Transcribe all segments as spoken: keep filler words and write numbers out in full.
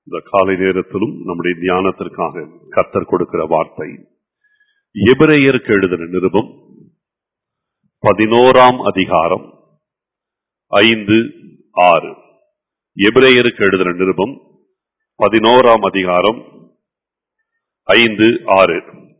இந்த காலை நேரத்திலும் நம்முடைய தியானத்திற்காக கர்த்தர் கொடுக்கிற வார்த்தை எபிரேயருக்கு எழுதின நிருபம் பதினோராம் அதிகாரம் ஐந்து ஆறு. எபிரேயருக்கு எழுதின நிருபம் பதினோராம் அதிகாரம் ஐந்து ஆறு.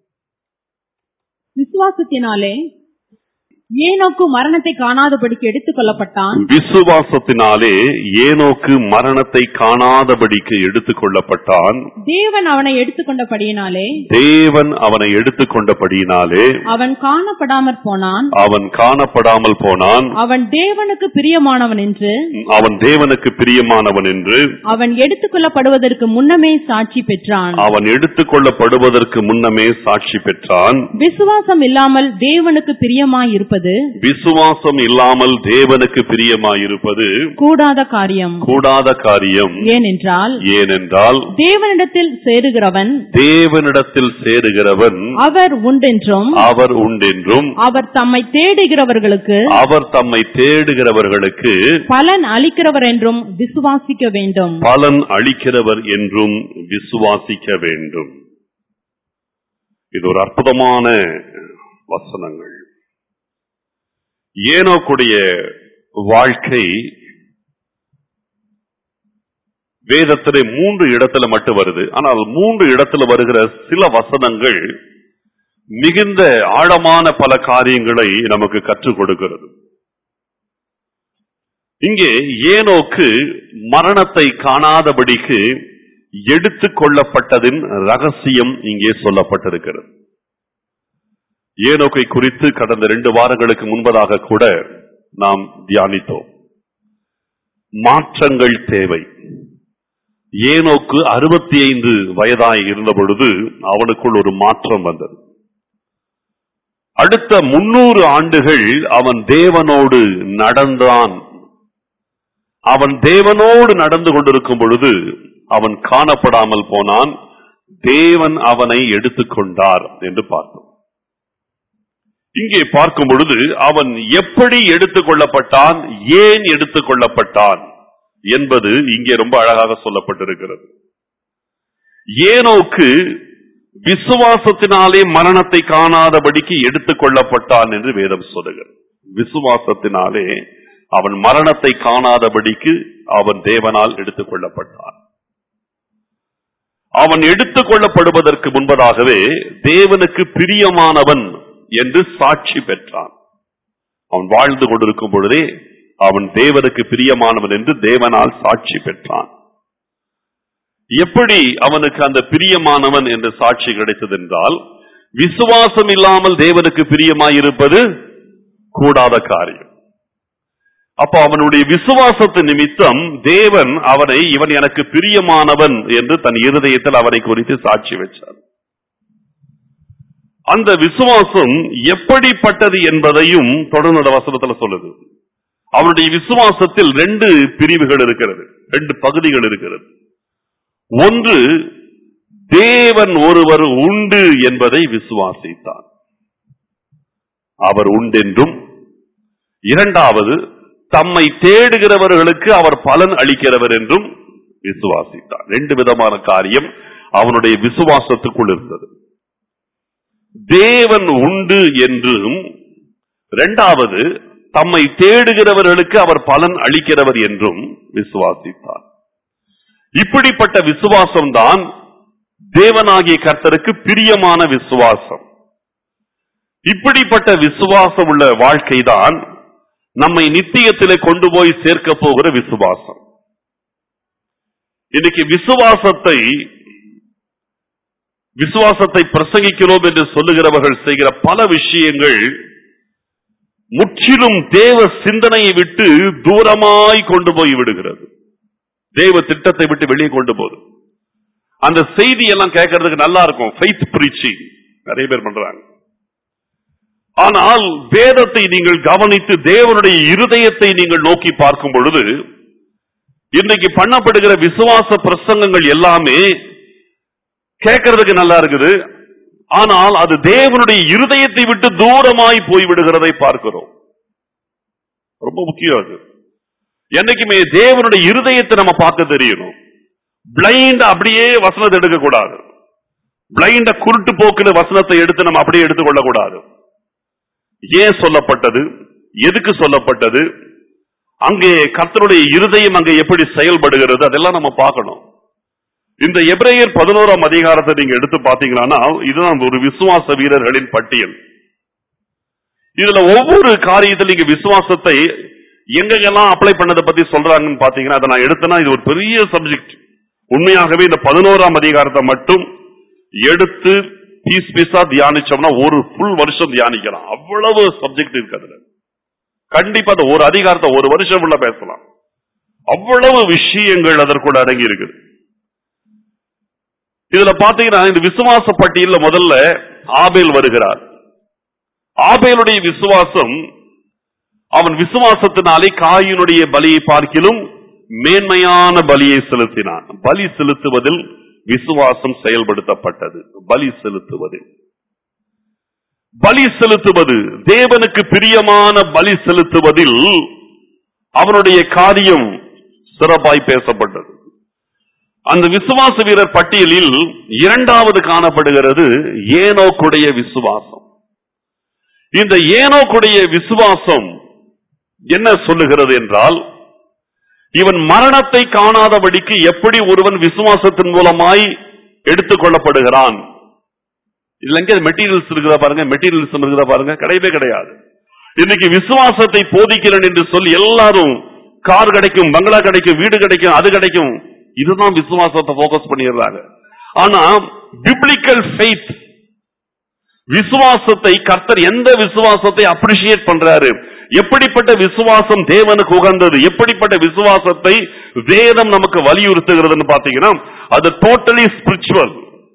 விசுவாசத்தினாலே ஏனோக்கு மரணத்தை காணாதபடிக்கு எடுத்துக் கொள்ளப்பட்டான். விசுவாசத்தினாலே ஏனோக்கு மரணத்தை காணாதபடிக்கு எடுத்துக் கொள்ளப்பட்டான். தேவன் அவனை எடுத்துக்கொண்டபடியினாலே தேவன் அவனை எடுத்துக்கொண்டபடியினாலே அவன் காணப்படாமற் போனான். அவன் காணப்படாமல் போனான். அவன் தேவனுக்கு பிரியமானவன் என்று அவன் தேவனுக்கு பிரியமானவன் என்று அவன் எடுத்துக் கொள்ளப்படுவதற்கு முன்னமே சாட்சி பெற்றான். அவன் எடுத்துக் கொள்ளப்படுவதற்கு முன்னமே சாட்சி பெற்றான். விசுவாசம் இல்லாமல் தேவனுக்கு பிரியமாயிருப்பது விசுவாசம் இல்லாமல் தேவனுக்கு பிரியமாயிருப்பது கூடாத காரியம் கூடாத காரியம். ஏனென்றால் ஏனென்றால் தேவனிடத்தில் சேருகிறவன் தேவனிடத்தில் சேருகிறவன் அவர் உண்டென்றும் அவர் உண்டென்றும் அவர் தம்மை தேடுகிறவர்களுக்கு அவர் தம்மை தேடுகிறவர்களுக்கு பலன் அளிக்கிறவர் என்றும் விசுவாசிக்க வேண்டும். பலன் அளிக்கிறவர் என்றும் விசுவாசிக்க வேண்டும். இது ஒரு அற்புதமான வசனங்கள். ஏனோக்குடைய வாழ்க்கை வேதத்திலே மூன்று இடத்துல மட்டும் வருது. ஆனால் மூன்று இடத்துல வருகிற சில வசனங்கள் மிகுந்த ஆழமான பல காரியங்களை நமக்கு கற்றுக் கொடுக்கிறது. இங்கே ஏனோக்கு மரணத்தை காணாதபடிக்கு எடுத்துக் கொள்ளப்பட்டதின் ரகசியம் இங்கே சொல்லப்பட்டிருக்கிறது. ஏனோக்கை குறித்து கடந்த ரெண்டு வாரங்களுக்கு முன்பதாக கூட நாம் தியானித்தோம். மாற்றங்கள் தேவை. ஏனோக்கு அறுபத்தி ஐந்து வயதாய் இருந்த பொழுது அவனுக்குள் ஒரு மாற்றம் வந்தது. அடுத்த முன்னூறு ஆண்டுகள் அவன் தேவனோடு நடந்தான். அவன் தேவனோடு நடந்து கொண்டிருக்கும் பொழுது அவன் காணப்படாமல் போனான். தேவன் அவனை எடுத்துக்கொண்டார் என்று பார்த்தோம். இங்கே பார்க்கும் பொழுது அவன் எப்படி எடுத்துக் கொள்ளப்பட்டான், ஏன் எடுத்துக் கொள்ளப்பட்டான் என்பது இங்கே ரொம்ப அழகாக சொல்லப்பட்டிருக்கிறது. ஏனோக்கு விசுவாசத்தினாலே மரணத்தை காணாதபடிக்கு எடுத்துக் கொள்ளப்பட்டான் என்று வேதம் சொல்லுகிறது. விசுவாசத்தினாலே அவன் மரணத்தை காணாதபடிக்கு அவன் தேவனால் எடுத்துக் கொள்ளப்பட்டான். அவன் எடுத்துக் கொள்ளப்படுவதற்கு முன்பதாகவே தேவனுக்கு பிரியமானவன் என்று சாட்சி பெற்றான். அவன் வாழ்ந்து கொண்டிருக்கும் பொழுதே அவன் தேவனுக்கு பிரியமானவன் என்று தேவனால் சாட்சி பெற்றான். எப்படி அவனுக்கு அந்த பிரியமானவன் என்ற சாட்சி கிடைத்தது என்றால், விசுவாசம் இல்லாமல் தேவனுக்கு பிரியமாயிருப்பது கூடாத காரியம். அப்ப அவனுடைய விசுவாசத்து நிமித்தம் தேவன் அவனை இவன் எனக்கு பிரியமானவன் என்று தன் இருதயத்தில் அவனை குறித்து சாட்சி வச்சார். அந்த விசுவாசம் எப்படிப்பட்டது என்பதையும் தொடர்ந்து வசனத்துல சொல்லுது. அவனுடைய விசுவாசத்தில் ரெண்டு பிரிவுகள் இருக்கிறது, ரெண்டு பகுதிகள் இருக்கிறது. ஒன்று, தேவன் ஒருவர் உண்டு என்பதை விசுவாசித்தான், அவர் உண்டென்றும். இரண்டாவது, தம்மை தேடுகிறவர்களுக்கு அவர் பலன் அளிக்கிறவர் என்றும் விசுவாசித்தான். ரெண்டு விதமான காரியம் அவனுடைய விசுவாசத்துக்குள் இருந்தது. தேவன் உண்டு என்றும், இரண்டாவது தம்மை தேடுகிறவர்களுக்கு அவர் பலன் அளிக்கிறவர் என்றும் விசுவாசித்தார். இப்படிப்பட்ட விசுவாசம்தான் தேவனாகிய கர்த்தருக்கு பிரியமான விசுவாசம். இப்படிப்பட்ட விசுவாசம் உள்ள வாழ்க்கைதான் நம்மை நித்தியத்திலே கொண்டு போய் சேர்க்க போகிற விசுவாசம். இன்னைக்கு விசுவாசத்தை விசுவாசத்தை பிரசங்கிக்கிறோம் என்று சொல்லுகிறவர்கள் செய்கிற பல விஷயங்கள் முற்றிலும் தேவ சிந்தனையை விட்டு தூரமாய் கொண்டு போய் விடுகிறது. தேவ திட்டத்தை விட்டு வெளியே கொண்டு போகுது. அந்த செய்தி எல்லாம் கேட்கறதுக்கு நல்லா இருக்கும், ஃபெய்த் பிரீச்சிங் நிறைய பேர் பண்றாங்க. ஆனால் வேதத்தை நீங்கள் கவனித்து தேவனுடைய இருதயத்தை நீங்கள் நோக்கி பார்க்கும் பொழுது, இன்றைக்கு பண்ணப்படுகிற விசுவாச பிரசங்கங்கள் எல்லாமே கேட்கறதுக்கு நல்லா இருக்குது, ஆனால் அது தேவனுடைய இருதயத்தை விட்டு தூரமாய் போய்விடுகிறதை பார்க்கிறோம். ரொம்ப முக்கியம் அது. என்னைக்குமே தேவனுடைய இருதயத்தை நம்ம பார்க்க தெரியணும். பிளைண்ட் அப்படியே வசனத்தை எடுக்க கூடாது. பிளைண்ட குருட்டு போக்குல வசனத்தை எடுத்து நம்ம அப்படியே எடுத்துக்கொள்ள கூடாது. ஏன் சொல்லப்பட்டது, எதுக்கு சொல்லப்பட்டது, அங்கே கர்த்தருடைய இருதயம் அங்கே எப்படி செயல்படுகிறது, அதெல்லாம் நம்ம பார்க்கணும். இந்த எபிரேயர் பதினோராம் அதிகாரத்தை நீங்க எடுத்து பாத்தீங்கன்னா இதுதான் ஒரு விசுவாச வீரர்களின் பட்டியல். இதுல ஒவ்வொரு காரியத்தில் நீங்க விசுவாசத்தை எங்கெல்லாம் அப்ளை பண்ணதை பத்தி சொல்றாங்கன்னு பாத்தீங்கன்னா, அதை நான் எடுத்தேன்னா இது ஒரு பெரிய சப்ஜெக்ட். உண்மையாகவே இந்த பதினோராம் அதிகாரத்தை மட்டும் எடுத்து பீஸ் பீஸா தியானிச்சோம்னா ஒரு ஃபுல் வருஷம் தியானிக்கலாம். அவ்வளவு சப்ஜெக்ட் இருக்கு அதுல. கண்டிப்பா அந்த ஒரு அதிகாரத்தை ஒரு வருஷம் உள்ள பேசலாம். அவ்வளவு விஷயங்கள் அதற்குள்ள அடங்கி இருக்குது. இதுல பாத்தீங்கன்னா இந்த விசுவாச பட்டியல முதல்ல ஆபேல் வருகிறார். ஆபேலுடைய விசுவாசம், அவன் விசுவாசத்தினாலே காயினுடைய பலியை பார்க்கிலும் மேன்மையான பலியை செலுத்தினான். பலி செலுத்துவதில் விசுவாசம் செயல்படுத்தப்பட்டது. பலி செலுத்துவது பலி செலுத்துவது தேவனுக்கு பிரியமான பலி செலுத்துவதில் அவனுடைய காரியம் சிறப்பாய் பேசப்பட்டது. அந்த விசுவாச வீரர் பட்டியலில் இரண்டாவது காணப்படுகிறது ஏனோக்குடைய விசுவாசம். இந்த ஏனோக்குடைய விசுவாசம் என்ன சொல்லுகிறது என்றால், இவன் மரணத்தை காணாதபடிக்கு எப்படி ஒருவன் விசுவாசத்தின் மூலமாய் எடுத்துக் கொள்ளப்படுகிறான். இதுல எங்க மெட்டீரியல்ஸ் இருக்குதா பாருங்க, மெட்டீரியல்ஸ் இருக்குதா பாருங்க, கிடையவே கிடையாது. இன்னைக்கு விசுவாசத்தை போதிக்கிறேன் என்று சொல்லி எல்லாரும் கார் கிடைக்கும், பங்களா கிடைக்கும், வீடு கிடைக்கும், அது கிடைக்கும், இதுதான் விசுவாசத்தை போக்கஸ் பண்ணிடுறாங்க. ஆனா பிப்ளிக்கல் ஃபெய்த், விசுவாசத்தை கர்த்தர் எந்த விசுவாசத்தை அப்ரிஷியேட் பண்றாரு, எப்படிப்பட்ட விசுவாசம் தேவனுக்கு உகந்தது, எப்படிப்பட்ட விசுவாசத்தை வேதம் நமக்கு வலியுறுத்துகிறதுன்னு பாத்தீங்கன்னா அது டோட்டலி ஸ்பிரிச்சுவல்.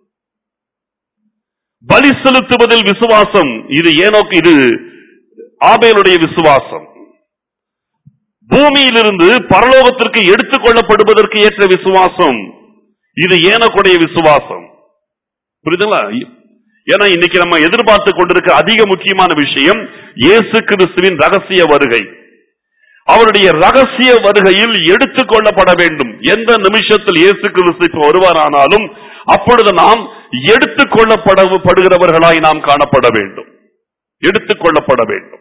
பலி செலுத்துவதில் விசுவாசம், இது ஏனோக்கு, இது ஆபேலுடைய விசுவாசம். பூமியிலிருந்து பரலோகத்திற்கு எடுத்துக் கொள்ளப்படுவதற்கு ஏற்ற விசுவாசம், இது ஏனோக்குடைய விசுவாசம். புரியுதுங்களா? ஏன்னா இன்னைக்கு நம்ம எதிர்பார்த்து கொண்டிருக்க அதிக முக்கியமான விஷயம் இயேசு கிறிஸ்துவின் ரகசிய வருகை. அவருடைய ரகசிய வருகையில் எடுத்துக் கொள்ளப்பட வேண்டும். எந்த நிமிஷத்தில் இயேசு கிறிஸ்து வருவாரானாலும் அப்பொழுது நாம் எடுத்துக் கொள்ளப்படுகிறவர்களாய் நாம் காணப்பட வேண்டும். எடுத்துக் கொள்ளப்பட வேண்டும்.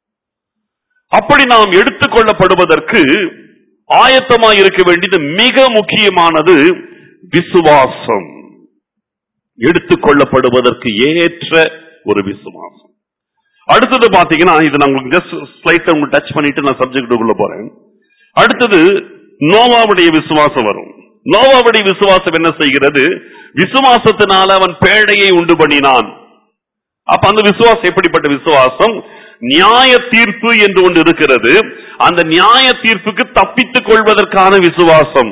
அப்படி நாம் எடுத்துக் கொள்ளப்படுவதற்கு ஆயத்தமாய் இருக்க வேண்டியது மிக முக்கியமானது விசுவாசம். எடுத்துக் கொள்ளப்படுவதற்கு ஏற்ற ஒரு விசுவாசம். அடுத்தது பாத்தீங்கன்னா, இது நான் உங்களுக்கு ஜஸ்ட் ஸ்லைட் உங்களுக்கு டச் பண்ணிட்டு நான் சப்ஜெக்டுக்குள்ள போறேன். அடுத்தது நோவாவுடைய விசுவாசம் வரும். நோவாவுடைய விசுவாசம் என்ன செய்கிறது? விசுவாசத்தினால அவன் பேழையை உண்டு பண்ணினான். அப்ப அந்த விசுவாசம் எப்படிப்பட்ட விசுவாசம்? நியாய தீர்ப்பு என்று ஒன்று இருக்கிறது. அந்த நியாய தீர்ப்புக்கு தப்பித்துக் கொள்வதற்கான விசுவாசம்.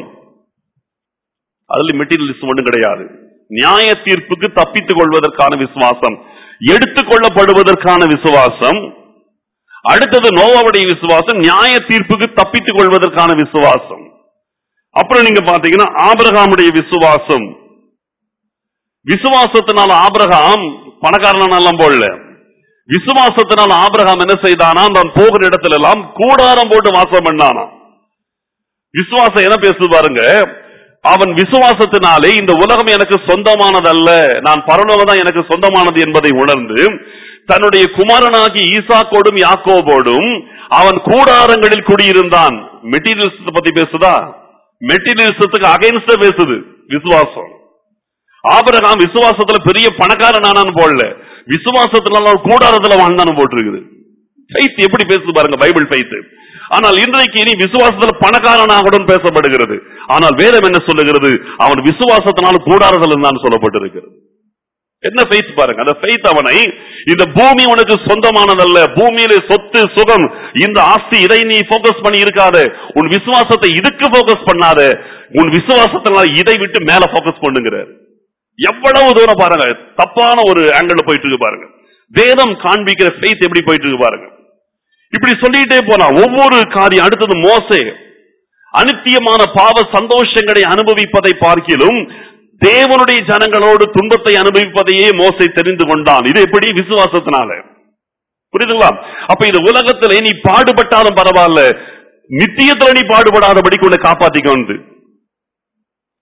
அதுல மெட்டீரியலிசம் ஒன்றும் கிடையாது. நியாய தீர்ப்புக்கு தப்பித்துக் கொள்வதற்கான விசுவாசம், எடுத்துக் கொள்ளப்படுவதற்கான விசுவாசம். அடுத்தது நோவாவுடைய விசுவாசம் நியாய தீர்ப்புக்கு தப்பித்துக் கொள்வதற்கான விசுவாசம். அப்புறம் நீங்க பாத்தீங்கன்னா ஆபிரகாமுடைய விசுவாசம். விசுவாசத்தினால் ஆபிரகாம் பணக்காரனெல்லாம் போடல. விசுவாசத்தினால் ஆபிரகாம் என்ன செய்தானா? தான் போகிற இடத்துல எல்லாம் கூடாரம் போட்டு வாசம் பண்ணானா. விசுவாசம் என்ன பேசுது பாருங்க. அவன் விசுவாசத்தினாலே இந்த உலகம் எனக்கு சொந்தமானதல்ல, நான் பரலோகம் தான் எனக்கு சொந்தமானது என்பதை உணர்ந்து தன்னுடைய குமாரனாகி ஈசாக்கோடும் யாக்கோபோடும் அவன் கூடாரங்களில் குடியிருந்தான். மெட்டீரியல்ஸ் பத்தி பேசுதா? மெட்டீரியல்ஸத்துக்கு அகைன்ஸ்டா பேசுது விசுவாசம். ஆபிரகாம் விசுவாசத்துல பெரிய பணக்காரனானு போடல, விசுவாசத்துல கூடாரத்துல வாழ்ந்தானு போட்டிருக்குது. ஃபெய்த் எப்படி பேசுது பாருங்க, பைபிள் ஃபெய்த். ஆனால் இன்றைக்கு இனி விசுவாசத்துல பணக்காரனாகவும் பேசப்படுகிறது. ஆனால் வேதம் என்ன சொல்லுகிறது? அவன் விசுவாசத்தினால் கூடாரத்தில் இருந்தான் சொல்லப்பட்டிருக்கிறது. என்ன ஃபெய்த் பாருங்க. அந்த ஃபெய்த் அவனை, இந்த பூமி உனக்கு சொந்தமானதல்ல, பூமியில சொத்து சுகம் இந்த ஆஸ்தி இதை நீ போக்கஸ் பண்ணி இருக்காத, உன் விசுவாசத்தை இதுக்கு போக்கஸ் பண்ணாத, உன் விசுவாசத்தினால இதை விட்டு மேல போக்கஸ் பண்ணுங்கிறார். எவ்வளவு தூரம் பாருங்க, தப்பான ஒரு ஆங்கிள் போயிட்டு இருக்கு பாருங்க. வேதம் காண்பிக்கிற ஃபெய்த் எப்படி போயிட்டு இருக்கு பாருங்க. இப்படி சொல்லிட்டே போலாம் ஒவ்வொரு காரியம். அடுத்தது மோசே, அனித்தியமான பாவ சந்தோஷங்களை அனுபவிப்பதை பார்க்கிலும் தேவனுடைய ஜனங்களோடு துன்பத்தை அனுபவிப்பதையே மோசே தெரிந்து கொண்டான். இது எப்படி? விசுவாசத்தினால. புரியுதுங்களா? அப்ப இந்த உலகத்துல நீ பாடுபட்டாலும் பரவாயில்ல, நித்தியத்துல நீ பாடுபடாதபடிக்கு உன்னை காப்பாத்திக்க வந்து.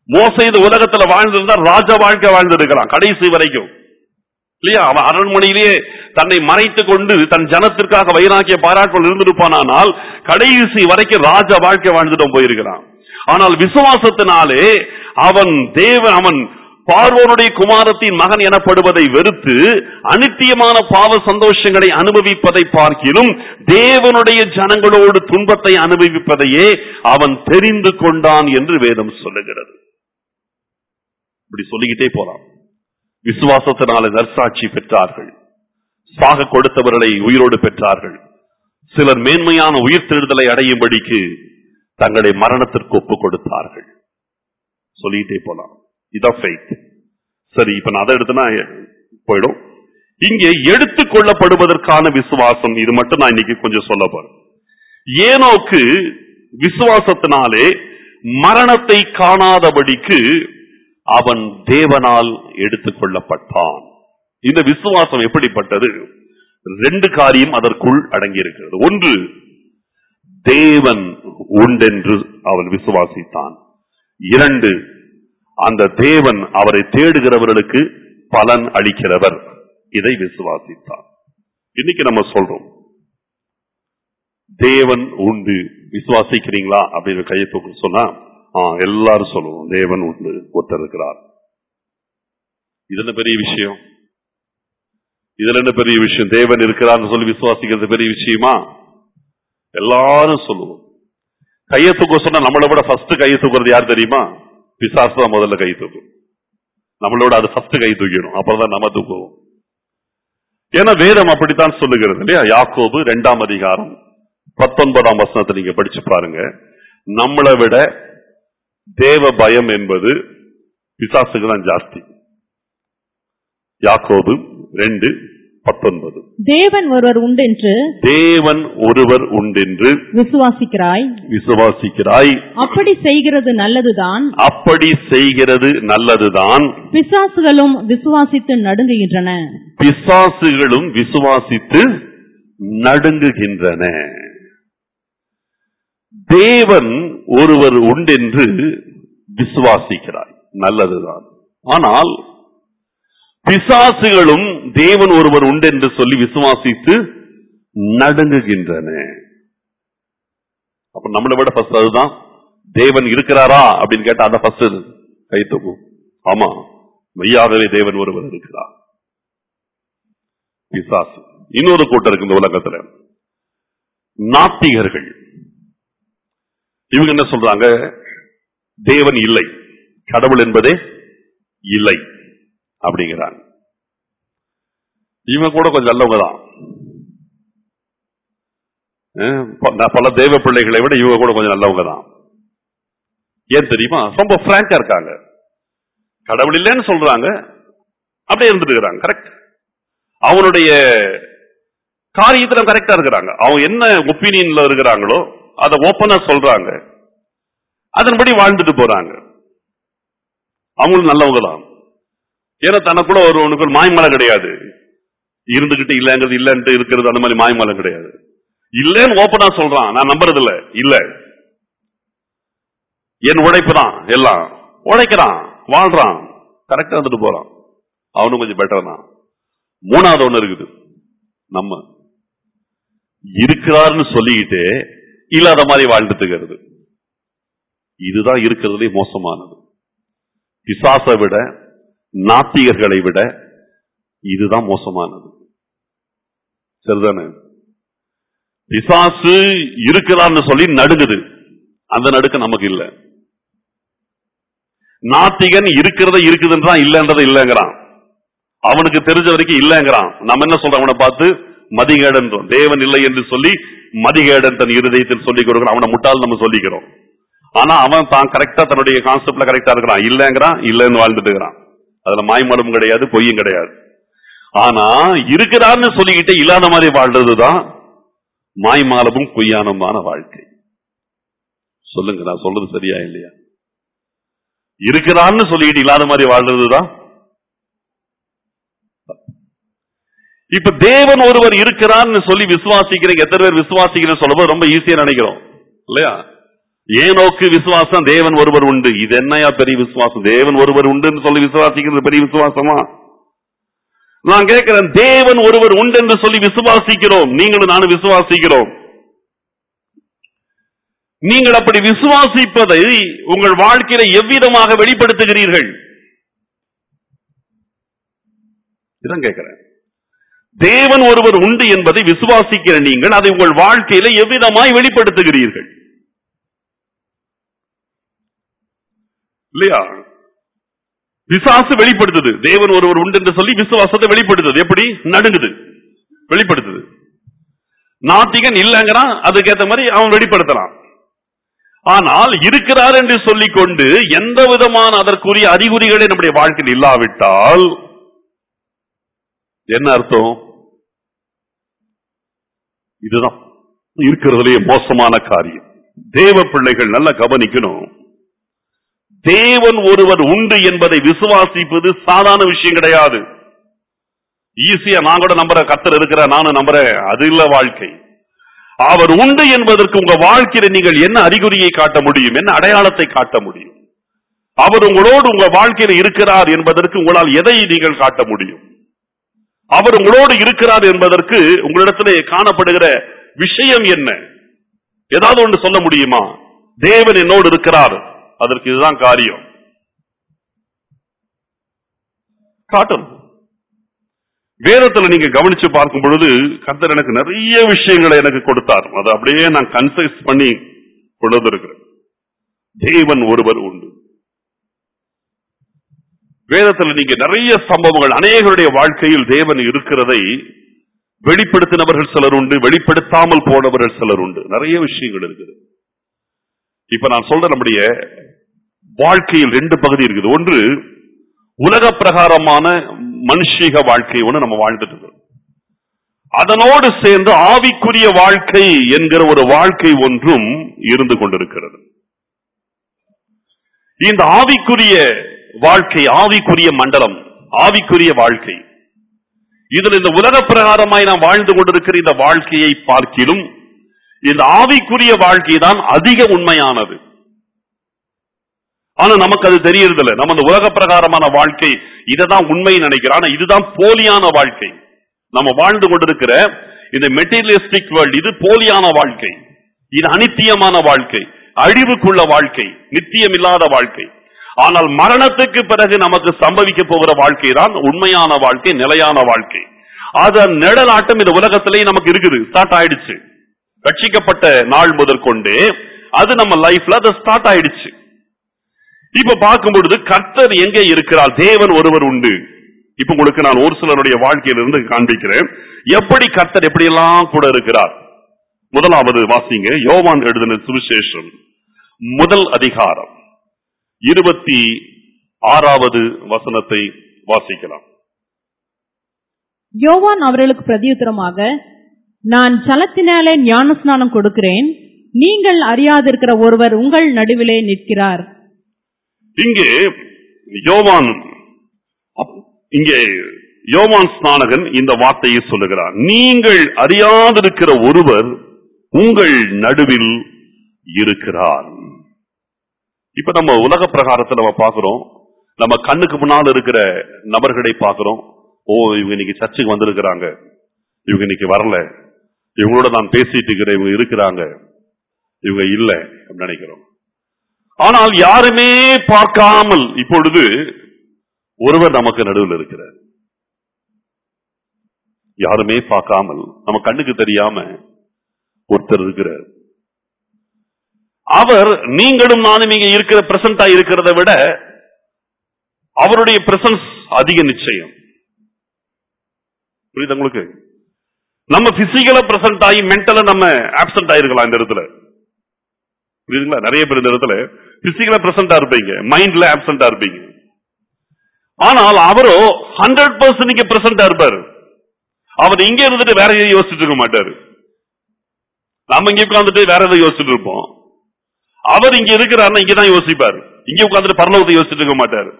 மோசே இந்த உலகத்துல வாழ்ந்திருந்தா ராஜ வாழ்க்கை வாழ்ந்திருக்கிறான் கடைசி வரைக்கும் இல்லையா? அவன் அரண்மனையிலேயே தன்னை மறைத்துக் கொண்டு தன் ஜனத்திற்காக வைராக்கிய பாராட்டல் இருந்திருப்பானால் கடைசி வரைக்கும் ராஜ வாழ்க்கை வாழ்ந்துட்டு போயிருக்கிறான். ஆனால் விசுவாசத்தினாலே அவன் தேவன் அவன் பார்வோனுடைய குமாரத்தின் மகன் எனப்படுவதை வெறுத்து அனித்தியமான பாவ சந்தோஷங்களை அனுபவிப்பதை பார்க்கிலும் தேவனுடைய ஜனங்களோடு துன்பத்தை அனுபவிப்பதையே அவன் தெரிந்து கொண்டான் என்று வேதம் சொல்லுகிறது. இப்படி சொல்லிக்கிட்டே போறான். விசுவாசத்தினாலே நற்சாட்சி பெற்றார்கள், சாக கொடுத்தவர்களை உயிரோடு பெற்றார்கள், சிலர் மேன்மையான உயிர் தெழுதலை அடையும்படிக்கு தங்களை மரணத்திற்கு ஒப்புக் கொடுத்தார்கள். சொல்லிட்டே போலாம். இதான் ஃபெய்த். சரி, இப்ப நான் அதை எடுத்துனா போயிடும். இங்கே எடுத்துக் கொள்ளப்படுவதற்கான விசுவாசம், இது மட்டும் நான் இன்னைக்கு கொஞ்சம் சொல்ல போறேன். ஏனோக்கு விசுவாசத்தினாலே மரணத்தை காணாதபடிக்கு அவன் தேவனால் எடுத்துக் கொள்ளப்பட்டான். இந்த விசுவாசம் எப்படிப்பட்டது? ரெண்டு காரியம் அதற்குள் அடங்கியிருக்கிறது. ஒன்று, தேவன் உண்டென்று அவன் விசுவாசித்தான். இரண்டு, அந்த தேவன் அவரை தேடுகிறவர்களுக்கு பலன் அளிக்கிறவர். இதை விசுவாசித்தான். இன்னைக்கு நம்ம சொல்றோம் தேவன் உண்டு, விசுவாசிக்கிறீங்களா அப்படின்னு கையை தூக்க சொன்னா எல்லாரும் சொல்லுவோம் தேவன் உண்டு, ஒருத்தர் இருக்கிறார். இது என்ன பெரிய விஷயம்? இதுல என்ன பெரிய விஷயம்? தேவன் இருக்கிறார்னு சொல்லி விசுவாசிக்கிறது பெரிய விஷயமா? எல்லாரும் சொல்லுவோம். கையை தூக்க சொன்னா நம்மளை விட ஃபர்ஸ்ட் கையை தூக்குறது யார் தெரியுமா? பிசாசு தான் முதல்ல கை தூக்கும். நம்மளோட அது ஃபர்ஸ்ட் கை தூக்கணும், அப்புறம் நம்ம தூக்குவோம். ஏன்னா வேதம் அப்படித்தான் சொல்லுகிறது இல்லையா? யாக்கோபு இரண்டாம் அதிகாரம் பத்தொன்பதாம் வசனத்தை நீங்க படிச்சு பாருங்க. நம்மளை விட தேவ பயம் என்பது பிசாசுக்கு தான் ஜாஸ்தி. யாக்கோபு ரெண்டு பத்தொன்பது. தேவன் ஒருவர் உண்டென்று தேவன் ஒருவர் உண்டென்று விசுவாசிக்கிறாய் விசுவாசிக்கிறாய் அப்படி செய்கிறது நல்லதுதான் அப்படி செய்கிறது நல்லதுதான் பிசாசுகளும் விசுவாசித்து நடுங்குகின்றன பிசாசுகளும் விசுவாசித்து நடுங்குகின்றன. தேவன் ஒருவர் உண்டென்று விசுவாசிக்கிறாய், நல்லதுதான். ஆனால் பிசாசுகளும் தேவன் ஒருவர் உண்டு என்று சொல்லி விசுவாசித்து நடுங்குகின்றன. அப்ப நம்மளை விட ஃபர்ஸ்ட் அதுதான். தேவன் இருக்கிறாரா அப்படின்னு கேட்டா அந்த ஃபர்ஸ்ட் கை தூக்கும். ஆமா, மெய்யாகவே தேவன் ஒருவர் இருக்கிறார். பிசாசு இன்னொரு கூட்டம் இருக்கு இந்த உலகத்துல, நாத்திகர்கள். இவங்க என்ன சொல்றாங்க? தேவன் இல்லை, கடவுள் என்பதே இல்லை அப்படிங்கிறாங்க. இவங்க கூட கொஞ்சம் நல்லவங்க தான். பல தேவ பிள்ளைகளை விட இவங்க கூட கொஞ்சம் நல்லவங்க தான். ஏன் தெரியுமா? ரொம்ப பிராங்கா இருக்காங்க. கடவுள் இல்லைன்னு சொல்றாங்க, அப்படியே இருந்துட்டு இருக்கிறாங்க. கரெக்ட். அவனுடைய காரியத்துல கரெக்டா இருக்கிறாங்க. அவங்க என்ன ஒப்பீனியன்ல இருக்கிறாங்களோ அதை ஓப்பனா சொல்றாங்க, அதன்படி வாழ்ந்துட்டு போறாங்க. அவங்களும் நல்லவங்க தான். ஏன்னா தனக்குள்ள ஒருவனுக்கு மாய்மலை கிடையாது. இருந்துகிட்டு இல்லங்கிறது இல்லன்ட்டு இருக்கிறது அந்த மாதிரி மாய்மலை கிடையாது. இல்லன்னு ஓப்பனா சொல்றான், நான் நம்புறது இல்ல. இல்ல, என் உழைப்பு தான் எல்லாம். உழைக்கிறான், வாழ்றான், கரெக்டா வந்துட்டு போறான். அவனும் கொஞ்சம் பெட்டர் தான். மூணாவது ஒண்ணு இருக்குது, நம்ம இருக்கிறார்னு சொல்லிக்கிட்டு இல்லாத மாதிரி வாழ்ந்துட்டுக்கிறது. இதுதான் இருக்கிறதுலே மோசமானது. பிசாசை விட, நாத்திகர்களை விட இதுதான் மோசமானது. சரிதானே? பிசாசு இருக்கிறான்னு சொல்லி நடுங்குது, அந்த நடுக்க நமக்கு இல்ல. நாத்திகன் இருக்கிறத இருக்குதுன்றான், இல்லன்றத இல்லங்கிறான். அவனுக்கு தெரிஞ்ச வரைக்கும் இல்லங்கிறான். நம்ம என்ன சொல்றோம்? அவனை பார்த்து மதிகேடன், தேவன் இல்லை என்று சொல்லி மதிகேடன் தன் இருதயத்தில் சொல்லிக் கொடுக்கிறான். அவனை முட்டாள் நம்ம சொல்லிக்கிறோம். ஆனா அவன் தான் கரெக்டா தன்னுடைய கான்செப்ட்ல கரெக்டா இருக்கிறான். இல்லங்கிறான், இல்லன்னு வாழ்ந்துட்டு இருக்கிறான். அதுல மாய்மலும் கிடையாது, பொய்யும் கிடையாது. ஆனா இருக்கிறான்னு சொல்லிக்கிட்டே இல்லாத மாதிரி வாழ்றதுதான் மாய்மாலமும் பொய்யானமான வாழ்க்கை. சொல்லுங்க, நான் சொல்றது சரியா இல்லையா? இருக்கிறான்னு சொல்லிக்கிட்டு இல்லாத மாதிரி வாழ்றதுதான். இப்ப தேவன் ஒருவர் இருக்கிறான்னு சொல்லி விசுவாசிக்கிறீங்க. எத்தனை பேர் விசுவாசிக்கிறேன்னு சொல்லும்போது ரொம்ப ஈஸியா நினைக்கிறோம் இல்லையா? ஏனோக்கு விசுவாசம் தேவன் ஒருவர் உண்டு. இது என்னையா பெரிய விசுவாசம்? தேவன் ஒருவர் உண்டு சொல்லி விசுவாசிக்கிறது பெரிய விசுவாசமா? நான் கேட்கிறேன், தேவன் ஒருவர் உண்டு என்று சொல்லி விசுவாசிக்கிறோம், நீங்களும் நானும் விசுவாசிக்கிறோம். நீங்கள் அப்படி விசுவாசிப்பதை உங்கள் வாழ்க்கையில எவ்விதமாக வெளிப்படுத்துகிறீர்கள்? இதான் கேட்கிறேன். தேவன் ஒருவர் உண்டு என்பதை விசுவாசிக்கிற நீங்கள் அதை உங்கள் வாழ்க்கையில எவ்விதமாய் வெளிப்படுத்துகிறீர்கள்? இல்லையா? விசுவாசம் வெளிப்படுத்துது, தேவன் ஒருவர் உண்டு என்று சொல்லி விசுவாசத்தை வெளிப்படுத்துது. எப்படி? நடுங்குது, வெளிப்படுத்துது. நாத்திகன் இல்லங்கிறான், அதுக்கேற்ற மாதிரி அவன் வெளிப்படுத்தலாம். ஆனால் இருக்கிறார் என்று சொல்லிக் கொண்டு எந்த விதமான அதற்குரிய அறிகுறிகளே நம்முடைய வாழ்க்கையில் இல்லாவிட்டால் என்ன அர்த்தம்? இதுதான் இருக்கிறதுலேயே மோசமான காரியம். தேவ பிள்ளைகள் நல்லா கவனிக்கணும். தேவன் ஒருவர் உண்டு என்பதை விசுவாசிப்பது சாதாரண விஷயம் கிடையாது. ஈஸியா நான் கூட நம்புற, கர்த்தர் இருக்கிற நானும் நம்புறேன், அது இல்ல வாழ்க்கை. அவர் உண்டு என்பதற்கு உங்க வாழ்க்கையில நீங்கள் என்ன அறிகுறியை காட்ட முடியும்? என்ன அடையாளத்தை காட்ட முடியும்? அவர் உங்களோடு உங்க வாழ்க்கையில இருக்கிறார் என்பதற்கு உங்களால் எதை நீங்கள் காட்ட முடியும்? அவர் உங்களோடு இருக்கிறார் என்பதற்கு உங்களிடத்திலே காணப்படுகிற விஷயம் என்ன? ஏதாவது ஒன்று சொல்ல முடியுமா? தேவன் என்னோடு இருக்கிறார், அதற்கு இதுதான் காரியம். காட்டணும். வேதத்துல நீங்க கவனிச்சு பார்க்கும் பொழுது கர்த்தர் எனக்கு நிறைய விஷயங்களை எனக்கு கொடுத்தார். அதை அப்படியே நான் கன்சைஸ் பண்ணி கொண்டு இருக்கிறேன். தேவன் ஒருவர் உண்டு. வேதத்துல நீங்க நிறைய சம்பவங்கள், அநேகருடைய வாழ்க்கையில் தேவன் இருக்கிறதை வெளிப்படுத்தினவர்கள் சிலர் உண்டு, வெளிப்படுத்தாமல் போனவர்கள் சிலர் உண்டு. நிறைய விஷயங்கள் இருக்குது. இப்ப நான் சொல்ற நம்முடைய வாழ்க்கையில் ரெண்டு பகுதி இருக்குது. ஒன்று உலக பிரகாரமான மனுஷீக வாழ்க்கை ஒன்று நம்ம வாழ்ந்துட்டு இருக்கோம். அதனோடு சேர்ந்து ஆவிக்குரிய வாழ்க்கை என்கிற ஒரு வாழ்க்கை ஒன்றும் இருந்து கொண்டிருக்கிறது. இந்த ஆவிக்குரிய வாழ்க்கை, ஆவிக்குரிய மண்டலம், ஆவிக்குரிய வாழ்க்கை, இதில் இந்த உலக பிரகாரமாய் நாம் வாழ்ந்து கொண்டிருக்கிற இந்த வாழ்க்கையை பார்க்கிலும் இந்த ஆவிக்குரிய வாழ்க்கை தான் அதிக உண்மையானது. ஆனா நமக்கு அது தெரியறதில்லை. நம்ம இந்த உலக பிரகாரமான வாழ்க்கை இததான் உண்மை நினைக்கிறோம். ஆனா இதுதான் போலியான வாழ்க்கை. நம்ம வாழ்ந்து கொண்டிருக்கிற இந்த மெட்டீரியலிஸ்டிக் வேர்ல்ட், இது போலியான வாழ்க்கை, இது அனித்தியமான வாழ்க்கை, அழிவுக்குள்ள வாழ்க்கை, நித்தியம் இல்லாத வாழ்க்கை. ஆனால் மரணத்துக்கு பிறகு நமக்கு சம்பவிக்க போகிற வாழ்க்கை தான் உண்மையான வாழ்க்கை, நிலையான வாழ்க்கை. அதன் நிழலாட்டம் இந்த உலகத்திலேயே நமக்கு இருக்குது, ஸ்டார்ட் ஆயிடுச்சு. ரட்சிக்கப்பட்ட நாள் முதற்கொண்டே அது நம்ம லைஃப்ல அது ஸ்டார்ட் ஆயிடுச்சு. இப்ப பார்க்கும் பொழுது கர்த்தர் எங்கே இருக்கிறார்? தேவன் ஒருவர் உண்டு. இப்ப உங்களுக்கு நான் ஒரு சிலருடைய வாழ்க்கையிலிருந்து காண்பிக்கிறேன் எப்படி கர்த்தர் எப்படியெல்லாம் கூட இருக்கிறார். முதலாவது வாசிங்க, யோவான் எழுதின சுவிசேஷம் முதல் அதிகாரம் இருபத்தி ஆறாவது வசனத்தை வாசிக்கலாம். யோவான் அவர்களுக்கு பிரதியுத்தரமாக, நான் ஜலத்தினாலே ஞானஸ்நானம் கொடுக்கிறேன், நீங்கள் அறியாதிருக்கிற ஒருவர் உங்கள் நடுவிலே நிற்கிறார். இங்கே யோவான் இங்கே யோவான் ஸ்நானகன் இந்த வார்த்தையை சொல்லுகிறார். நீங்கள் அறியாதிருக்கிற ஒருவர் உங்கள் நடுவில் இருக்கிறார். இப்ப நம்ம உலக பிரகாரத்தை நம்ம பார்க்கிறோம். நம்ம கண்ணுக்கு முன்னால் இருக்கிற நபர்களை பார்க்கிறோம். ஓ, இவங்க இன்னைக்கு சர்ச்சுக்கு வந்திருக்கிறாங்க, இவங்க இன்னைக்கு வரல, இவங்களோட நான் பேசிட்டு இருக்கிறேன், இவங்க இருக்கிறாங்க, இவங்க இல்லை அப்படின்னு நினைக்கிறோம். ஆனால் யாருமே பார்க்காமல் இப்பொழுது ஒருவர் நமக்கு நடுவில் இருக்கிறார். யாருமே பார்க்காமல் நம்ம கண்ணுக்கு தெரியாம ஒருத்தர் இருக்கிறார். அவர் நீங்களும் நானும் இங்க இருக்கிற பிரசன்டா இருக்கிறத விட அவருடைய பிரசன்ஸ் அதிக நிச்சயம். புரியுது உங்களுக்கு? நம்ம பிசிக்கலா பிரசன்ட் ஆகி மென்டலா நம்ம ஆப்சென்ட் ஆயிருக்கலாம் இந்த இடத்துல. புரியுதுங்களா? நிறைய பேர் இந்த இடத்துல பிசிக்கலா பிரசன்டா இருப்பீங்க, மைண்ட்ல ஆப்சென்டா இருப்பீங்க. ஆனால் அவரோ ஹண்ட்ரட் பர்சன்ட் இங்க பிரசன்டா இருப்பாரு. அவர் இங்க இருந்துட்டு வேற எதையும் யோசிச்சுட்டு இருக்க மாட்டாரு. நாம இங்க உட்கார்ந்துட்டு வேற எதை யோசிச்சுட்டு இருப்போம். அவர் இங்க இருக்கிறாருன்னா இங்கதான் யோசிப்பாரு. இங்க உட்கார்ந்துட்டு பரலோகத்தை யோசிச்சுட்டு இருக்க மாட்டாரு.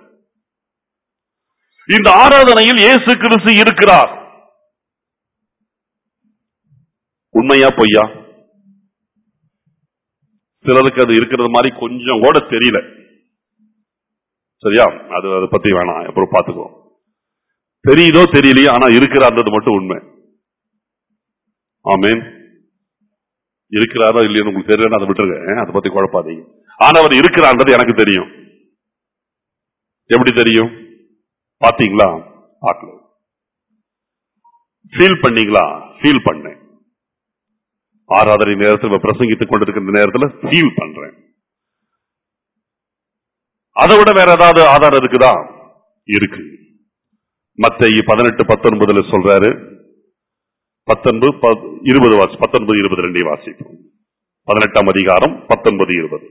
இந்த ஆராதனையில் இயேசு கிறிஸ்து இருக்கிறார். உண்மையா பொய்யா? சிலருக்கு அது இருக்கிறது மாதிரி கொஞ்சம் கூட தெரியல. சரியா? அது அதை பத்தி வேணாம், அப்புறம் பாத்துக்கோ. தெரியுதோ தெரியலையோ, ஆனா இருக்கிறார்ன்றது மட்டும் உண்மை. ஆமென். இருக்கிறாரோ இல்லையோன்னு உங்களுக்கு தெரியல, அதை விட்டுருங்க, அதை பத்தி குழப்பாதீங்க. ஆனா அவர் இருக்கிறார்ன்றது எனக்கு தெரியும். எப்படி தெரியும்? பாத்தீங்களா? பார்க்கல. ஃபீல் பண்ணீங்களா? ஃபீல் பண்ணேன். ஆராதனை நேரத்தில் பிரசங்கித்துக் கொண்டிருக்கிற நேரத்தில் ஃபீல் பண்றேன். அதை விட வேற ஏதாவது ஆதாரம் இருக்குதா? இருக்கு. மத்தேயு பதினெட்டு பத்தொன்பதுல சொல்றாரு. பத்தொன்பது இருபது வாசி பத்தொன்பது இருபது ரெண்டே வாசிப்போம். பதினெட்டாம் அதிகாரம் பத்தொன்பது இருபது.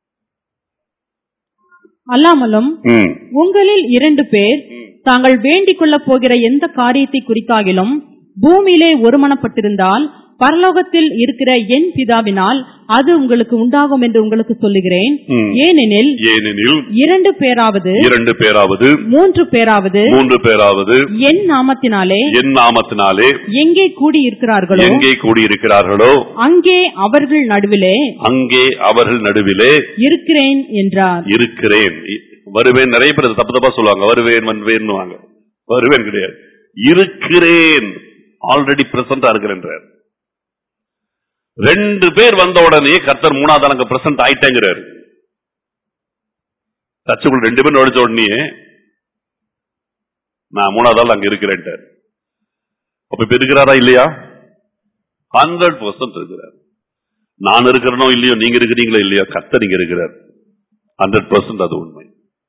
அல்லாமலும் உங்களில் இரண்டு பேர் தாங்கள் வேண்டிக் கொள்ளப் போகிற எந்த காரியத்தை குறித்தாகிலும் பூமியிலே ஒருமனப்பட்டிருந்தால் பரலோகத்தில் இருக்கிற என் பிதாவினால் அது உங்களுக்கு உண்டாகும் என்று உங்களுக்கு சொல்லுகிறேன். ஏனெனில் ஏனெனில் இரண்டு பேராவது இரண்டு பேராவது மூன்று பேராவது மூன்று பேராவது என் நாமத்தினாலே என் நாமத்தினாலே எங்கே கூடி இருக்கிறார்களோ எங்கே கூடி இருக்கிறார்களோ அங்கே அவர்கள் நடுவிலே அங்கே அவர்கள் நடுவிலே இருக்கிறேன் என்றார். இருக்கிறேன். வருவேன். நிறைய பேர் தப்பு தப்பா சொல்லுவாங்க. வருவேன் வன்வேன். வருவேன் கிடையாது, இருக்கிறேன். ஆல்ரெடி பிரசன்டா இருக்கிறேன். ரெண்டு பேர் வந்த உடனே கர்த்தர் மூணாவது அங்க பிரசன்ட் ஆயிட்டேங்கிறாரு. சர்ச்சுக்குள் ரெண்டு பேர் நுழைச்ச உடனே நான் மூணாவது அங்க இருக்கிறேன். அப்ப இப்ப இருக்கிறாரா இல்லையா? ஹண்ட்ரட் பர்சன்ட் இருக்கிறார். நான் இருக்கிறனோ இல்லையோ, நீங்க இருக்கிறீங்களோ இல்லையோ, கர்த்தர் இங்க இருக்கிறார். ஹண்ட்ரட் பர்சன்ட் அது உண்மை.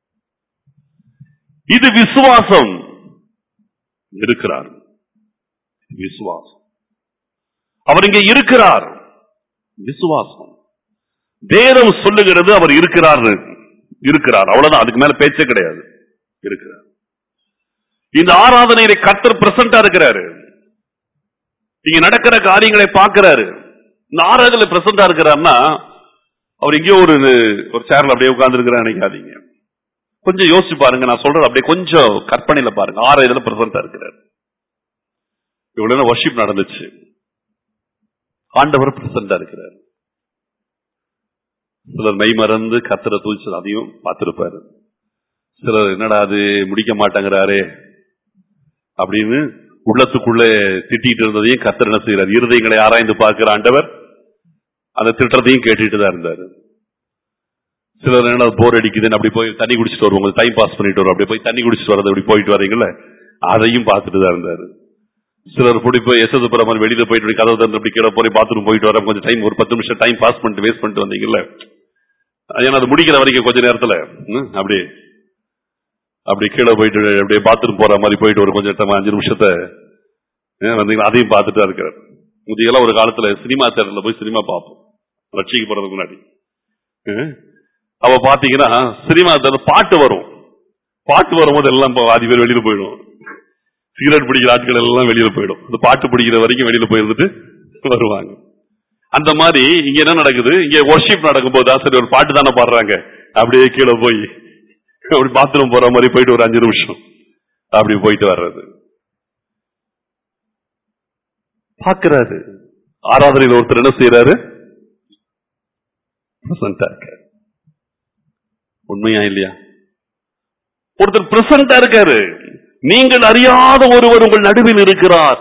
இது விசுவாசம். இருக்கிறார். விசுவாசம். அவர் இங்கே இருக்கிறார். விசுவாசம். வேதம் சொல்லுகிறது அவர் இருக்கிறார். இருக்கிறார், அவ்வளவுதான். அதுக்கு மேல பேச்சே கிடையாது. இருக்கிறார். இந்த ஆராதனையில கர்த்தர் பிரசன்டா இருக்கிறாரு. இங்க நடக்கிற காரியங்களை பார்க்கிறாரு. இந்த ஆராதனையில பிரசன்டா இருக்கிறார்னா அவர் எங்கேயோ ஒரு ஒரு சேர்ல அப்படியே உட்கார்ந்து இருக்கிறார் நினைக்காதீங்க. கொஞ்சம் யோசிச்சு பாருங்க. நான் சொல்றது அப்படியே கொஞ்சம் கற்பனையில பாருங்க. ஆராதனையில பிரசன்டா இருக்கிறார். இவ்வளவு வர்ஷிப் நடந்துச்சு. ஆண்டவர் பிரசன்டா இருக்கிறார். சிலர் மெய் மறந்து கர்த்தரை தூய்ச்சது அதையும் பார்த்திருப்பாரு. சிலர் என்னடா அது முடிக்க மாட்டேங்கிறாரே அப்படின்னு உள்ளத்துக்குள்ளே திட்டிட்டு இருந்ததையும் கர்த்தர் என்ன செய்யறார்? இருதயங்களை ஆராய்ந்து பார்க்கிற ஆண்டவர் அந்த திட்டத்தையும் கேட்டுட்டு தான் இருந்தாரு. சிலர் என்ன போர் அடிக்குதுன்னு அப்படி போய் தண்ணி குடிச்சிட்டு வருவாங்க, டைம் பாஸ் பண்ணிட்டு வரும், அப்படி போய் தண்ணி குடிச்சிட்டு வரது அப்படி போயிட்டு வரீங்கல்ல, அதையும் பார்த்துட்டு தான் இருந்தாரு. சிலர் போய் போய் எசது போற மாதிரி வெளியில போயிட்டு கதவு தந்து அப்படி கீழே போய் பாத்ரூம் போயிட்டு வர கொஞ்சம் டைம் ஒரு பத்து நிமிஷம் டைம் பாஸ் பண்ணிட்டு வேஸ்ட் பண்ணிட்டு வந்தீங்கல்ல, ஏன்னா அது முடிக்கிற வரைக்கும் கொஞ்ச நேரத்துல அப்படி அப்படி கீழே போயிட்டு அப்படியே பாத்ரூம் போற மாதிரி போயிட்டு ஒரு கொஞ்சம் அஞ்சு நிமிஷத்தை வந்தீங்கன்னா அதையும் பார்த்துட்டு தான் இருக்கிறார். முதியெல்லாம் ஒரு காலத்துல சினிமா தேட்டர்ல போய் சினிமா பார்ப்போம் ரட்சிக்கு போறதுக்கு முன்னாடி. அவ பாத்தீங்கன்னா சினிமா தேட்டர் பாட்டு வரும். பாட்டு வரும்போது எல்லாம் பாதி பேர் வெளியில போயிடும். சிகரெட் பிடிக்கிற ஆட்கள் எல்லாம் வெளியில போயிடும். அந்த பாட்டு பிடிக்கிற வரைக்கும் வெளியில போயிருந்துட்டு வருவாங்க. அந்த மாதிரி இங்க என்ன நடக்குது? இங்க வர்ஷிப் நடக்கும் போது சரி ஒரு பாட்டு தானே பாடுறாங்க, அப்படியே கீழே போய் அப்படி பாத்ரூம் போற மாதிரி போயிட்டு ஒரு அஞ்சு நிமிஷம் அப்படி போயிட்டு வர்றது பாக்குறாரு. ஆராதனையில் ஒருத்தர் என்ன செய்யறாரு? உண்மையா இல்லையா? ஒருத்தர் பிரசன்டா இருக்காரு. நீங்கள் அறியாத ஒருவர் உங்கள் நடுவில் இருக்கிறார்.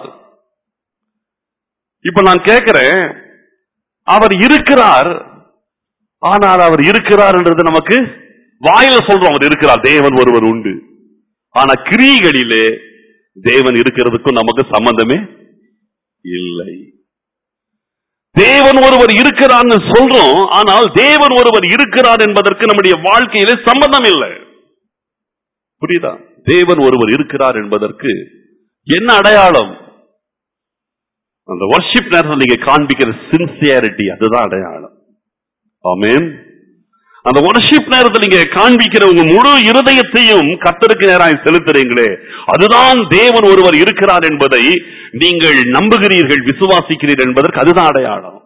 இப்ப நான் கேட்கிறேன், அவர் இருக்கிறார், ஆனால் அவர் இருக்கிறார் என்றது நமக்கு வாயில சொல்றோம். அவர் இருக்கிறார், தேவன் ஒருவர் உண்டு. ஆனா கிரியைகளிலே தேவன் இருக்கிறதுக்கும் நமக்கு சம்பந்தமே இல்லை. தேவன் ஒருவர் இருக்கிறார் சொல்றோம், ஆனால் தேவன் ஒருவர் இருக்கிறார் என்பதற்கு நம்முடைய வாழ்க்கையிலே சம்பந்தம் இல்லை. புரியுதா? தேவன் ஒருவர் இருக்கிறார் என்பதற்கு என்ன அடையாளம்? அந்த வர்ஷிப் நேரத்தில் நீங்க காண்பிக்கிற சின்சியாரிட்டி, அதுதான் அடையாளம். ஆமென். அந்த வர்ஷிப் நேரத்தில் நீங்க காண்பிக்கிற உங்க முழு இருதயத்தையும் கர்த்தருக்கு நேராக செலுத்துறீங்களே, அதுதான் தேவன் ஒருவர் இருக்கிறார் என்பதை நீங்கள் நம்புகிறீர்கள், விசுவாசிக்கிறீர்கள் என்பதற்கு அதுதான் அடையாளம்.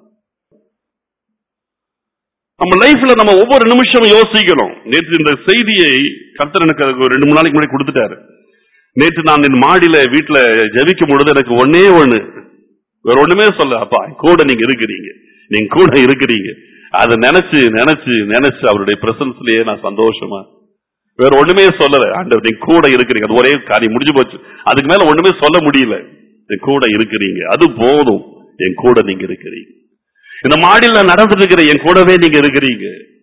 நம்ம லைஃப்ல நம்ம ஒவ்வொரு நிமிஷமும் யோசிக்கணும். நேற்று இந்த செய்தியை கர்த்தர் எனக்கு ஒரு ரெண்டு மூணு நாளைக்கு முன்னாடி கொடுத்துட்டாரு. நேற்று நான் என் மாடியில வீட்டுல ஜெபிக்கும் பொழுது எனக்கு ஒன்னே ஒண்ணு, வேற ஒண்ணுமே சொல்ல, அப்பா கூட நீங்க இருக்கிறீங்க, நீங்க கூட இருக்கிறீங்க, அதை நினைச்சு நினைச்சு நினைச்சு அவருடைய பிரசன்ஸ்லயே நான் சந்தோஷமா வேற ஒண்ணுமே சொல்லல. ஆண்டவர் நீங்க கூட இருக்கிறீங்க, அது ஒரே காரியம் முடிஞ்சு போச்சு. அதுக்கு மேல ஒண்ணுமே சொல்ல முடியல. என் கூட இருக்கிறீங்க, அது போதும். என் கூட நீங்க இருக்கிறீங்க. இந்த மாடியில் நான் நடந்துட்டு இருக்கிறேன், என் கூடவே நீங்க இருக்கிறீங்க.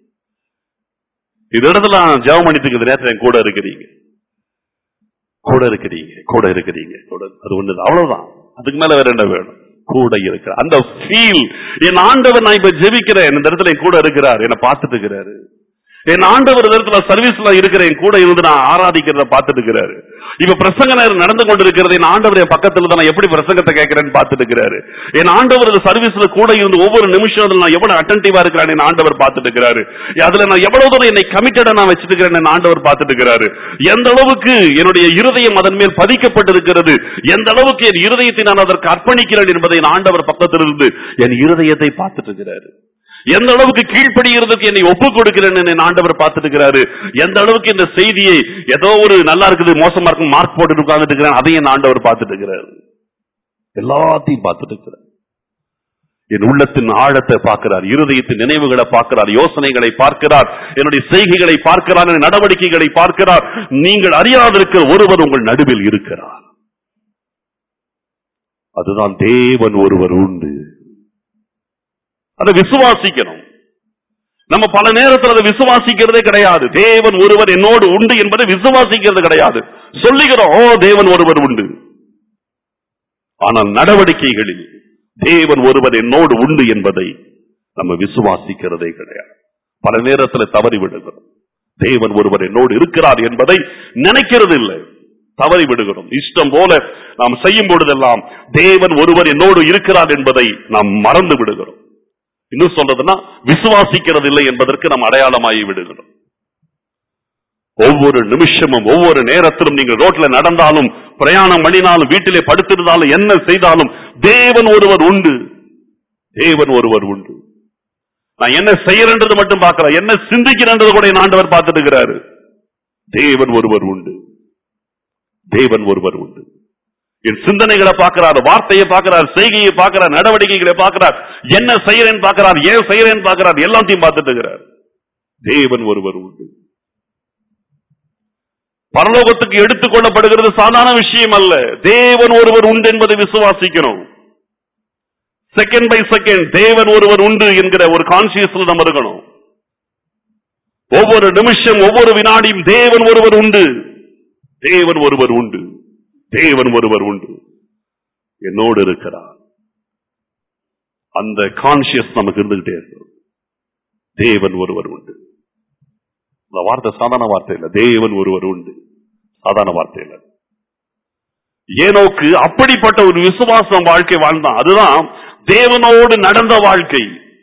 இது இடத்துல ஜெபம் பண்ணிட்டு இருக்கிற நேரத்தில் என் கூட இருக்கிறீங்க, கூட இருக்கிறீங்க, கூட இருக்கிறீங்க, கூட. அது ஒண்ணு, அவ்வளவுதான். அதுக்கு மேல வேற என்ன வேணும்? கூட இருக்கிற அந்த ஃபீல். என் ஆண்டவர் நான் இப்ப ஜெபிக்கிறேன், இந்த இடத்துல என் கூட இருக்கிறார், என்னை பார்த்துட்டு இருக்கிறாரு. என் ஆண்டவர் இடத்துல சர்வீஸ்ல இருக்கிறேன், கூட இருந்து நான் ஆராதிக்கிறத பார்த்துட்டு இருக்கிறாரு. இப்ப பிரசங்க நேரம் நடந்து கொண்டிருக்கிறது, என் ஆண்டவர் என் பக்கத்துல தான், நான் எப்படி பிரசங்கத்தை கேட்கிறேன்னு பார்த்துட்டு இருக்கிறாரு. என் ஆண்டவர் சர்வீஸ்ல கூட இருந்து ஒவ்வொரு நிமிஷம் நான் எவ்வளவு அட்டென்டிவா இருக்கிறேன் என் ஆண்டவர் பார்த்துட்டு இருக்கிறாரு. அதுல நான் எவ்வளவு தூரம் என்னை கமிட்டடா நான் வச்சிட்டு இருக்கிறேன் என் ஆண்டவர் பார்த்துட்டு இருக்கிறாரு. எந்த அளவுக்கு என்னுடைய இருதயம் அதன் மேல் பதிக்கப்பட்டிருக்கிறது, எந்த அளவுக்கு என் இருதயத்தை நான் அதற்கு அர்ப்பணிக்கிறேன் என்பதை என் ஆண்டவர் பக்கத்திலிருந்து என் இருதயத்தை பார்த்துட்டு இருக்கிறாரு. எந்த அளவுக்கு கீழ்ப்படுகிறதுக்கு என்னை ஒப்புக் கொடுக்கிறேன் என் ஆண்டவர் பார்த்துட்டு இருக்கிறாரு. எந்த அளவுக்கு இந்த செய்தியை ஏதோ ஒரு நல்லா இருக்குது மோசமா இருக்கு மார்க் போட்டு உட்கார்ந்துட்டு இருக்கிறேன், அதையும் என் ஆண்டவர் பார்த்துட்டு இருக்கிறாரு. எல்லாத்தையும் பார்த்துட்டு இருக்கிறார். என் உள்ளத்தின் ஆழத்தை பார்க்கிறார், இருதயத்தின் நினைவுகளை பார்க்கிறார், யோசனைகளை பார்க்கிறார், என்னுடைய செய்கைகளை பார்க்கிறார், என்னுடைய நடவடிக்கைகளை பார்க்கிறார். நீங்கள் அறியாதிருக்கிற ஒருவர் உங்கள் நடுவில் இருக்கிறார். அதுதான் தேவன் ஒருவர் உண்டு. அதை விசுவாசிக்கணும். நம்ம பல நேரத்தில் அதை விசுவாசிக்கிறதே கிடையாது. தேவன் ஒருவர் என்னோடு உண்டு என்பதை விசுவாசிக்கிறது கிடையாது. சொல்லுகிறோம், ஓ தேவன் ஒருவர் உண்டு, ஆனால் நடவடிக்கைகளில் தேவன் ஒருவர் என்னோடு உண்டு என்பதை நம்ம விசுவாசிக்கிறதே கிடையாது. பல நேரத்தில் தவறி விடுகிறோம். தேவன் ஒருவர் என்னோடு இருக்கிறார் என்பதை நினைக்கிறது இல்லை, தவறி விடுகிறோம். இஷ்டம் போல நாம் செய்யும் பொழுதெல்லாம் தேவன் ஒருவர் என்னோடு இருக்கிறார் என்பதை நாம் மறந்து விடுகிறோம். இன்னும் சொல்றதுன்னா விசுவாசிக்கிறது இல்லை என்பதற்கு நாம் அடையாளமாகி விடுகிறோம். ஒவ்வொரு நிமிஷமும் ஒவ்வொரு நேரத்திலும் நீங்கள் ரோட்ல நடந்தாலும், பிரயாணம் பண்ணினாலும், வீட்டிலே படுத்திருந்தாலும், என்ன செய்தாலும் தேவன் ஒருவர் உண்டு, தேவன் ஒருவர் உண்டு. நான் என்ன செய்யறேன்றது மட்டும் பார்க்கிறேன், என்ன சிந்திக்கிறேன்றது கூட என் ஆண்டவர் பார்த்துட்டு இருக்கிறாரு. தேவன் ஒருவர் உண்டு, தேவன் ஒருவர் உண்டு. என் சிந்தனைகளை பார்க்கிறார், வார்த்தையை பார்க்கிறார், செய்கையை பார்க்கிறார், நடவடிக்கைகளை பார்க்கிறார், என்ன செய்யறேன்னு பார்க்கிறார், ஏன் செய்யறேன்னு பார்க்கிறார், எல்லாத்தையும் பார்த்துட்டு இருக்கிறார். தேவன் ஒருவர் உண்டு. பரலோகத்துக்கு எடுத்துக் கொள்ளப்படுகிறது சாதாரண விஷயம் அல்ல. தேவன் ஒருவர் உண்டு என்பதை விசுவாசிக்கணும். செகண்ட் பை செகண்ட் தேவன் ஒருவர் உண்டு என்கிற ஒரு கான்சியஸ்ல நம்ம இருக்கணும். ஒவ்வொரு நிமிஷம் ஒவ்வொரு வினாடியும் தேவன் ஒருவர் உண்டு, தேவன் ஒருவர் உண்டு, தேவன் ஒருவர் உண்டு, என்னோடு இருக்கிறார். அந்த கான்சியஸ் நமக்கு இருந்துகிட்டே இருக்கு. தேவன் ஒருவர் உண்டு. இந்த வார்த்தை சாதாரண வார்த்தை இல்ல, தேவன் ஒருவர் உண்டு சாதாரண வார்த்தை இல்ல. ஏனோக்கு அப்படிப்பட்ட ஒரு விசுவாசம் வாழ்க்கை வாழ்ந்தான். அதுதான் தேவனோடு நடந்த வாழ்க்கை,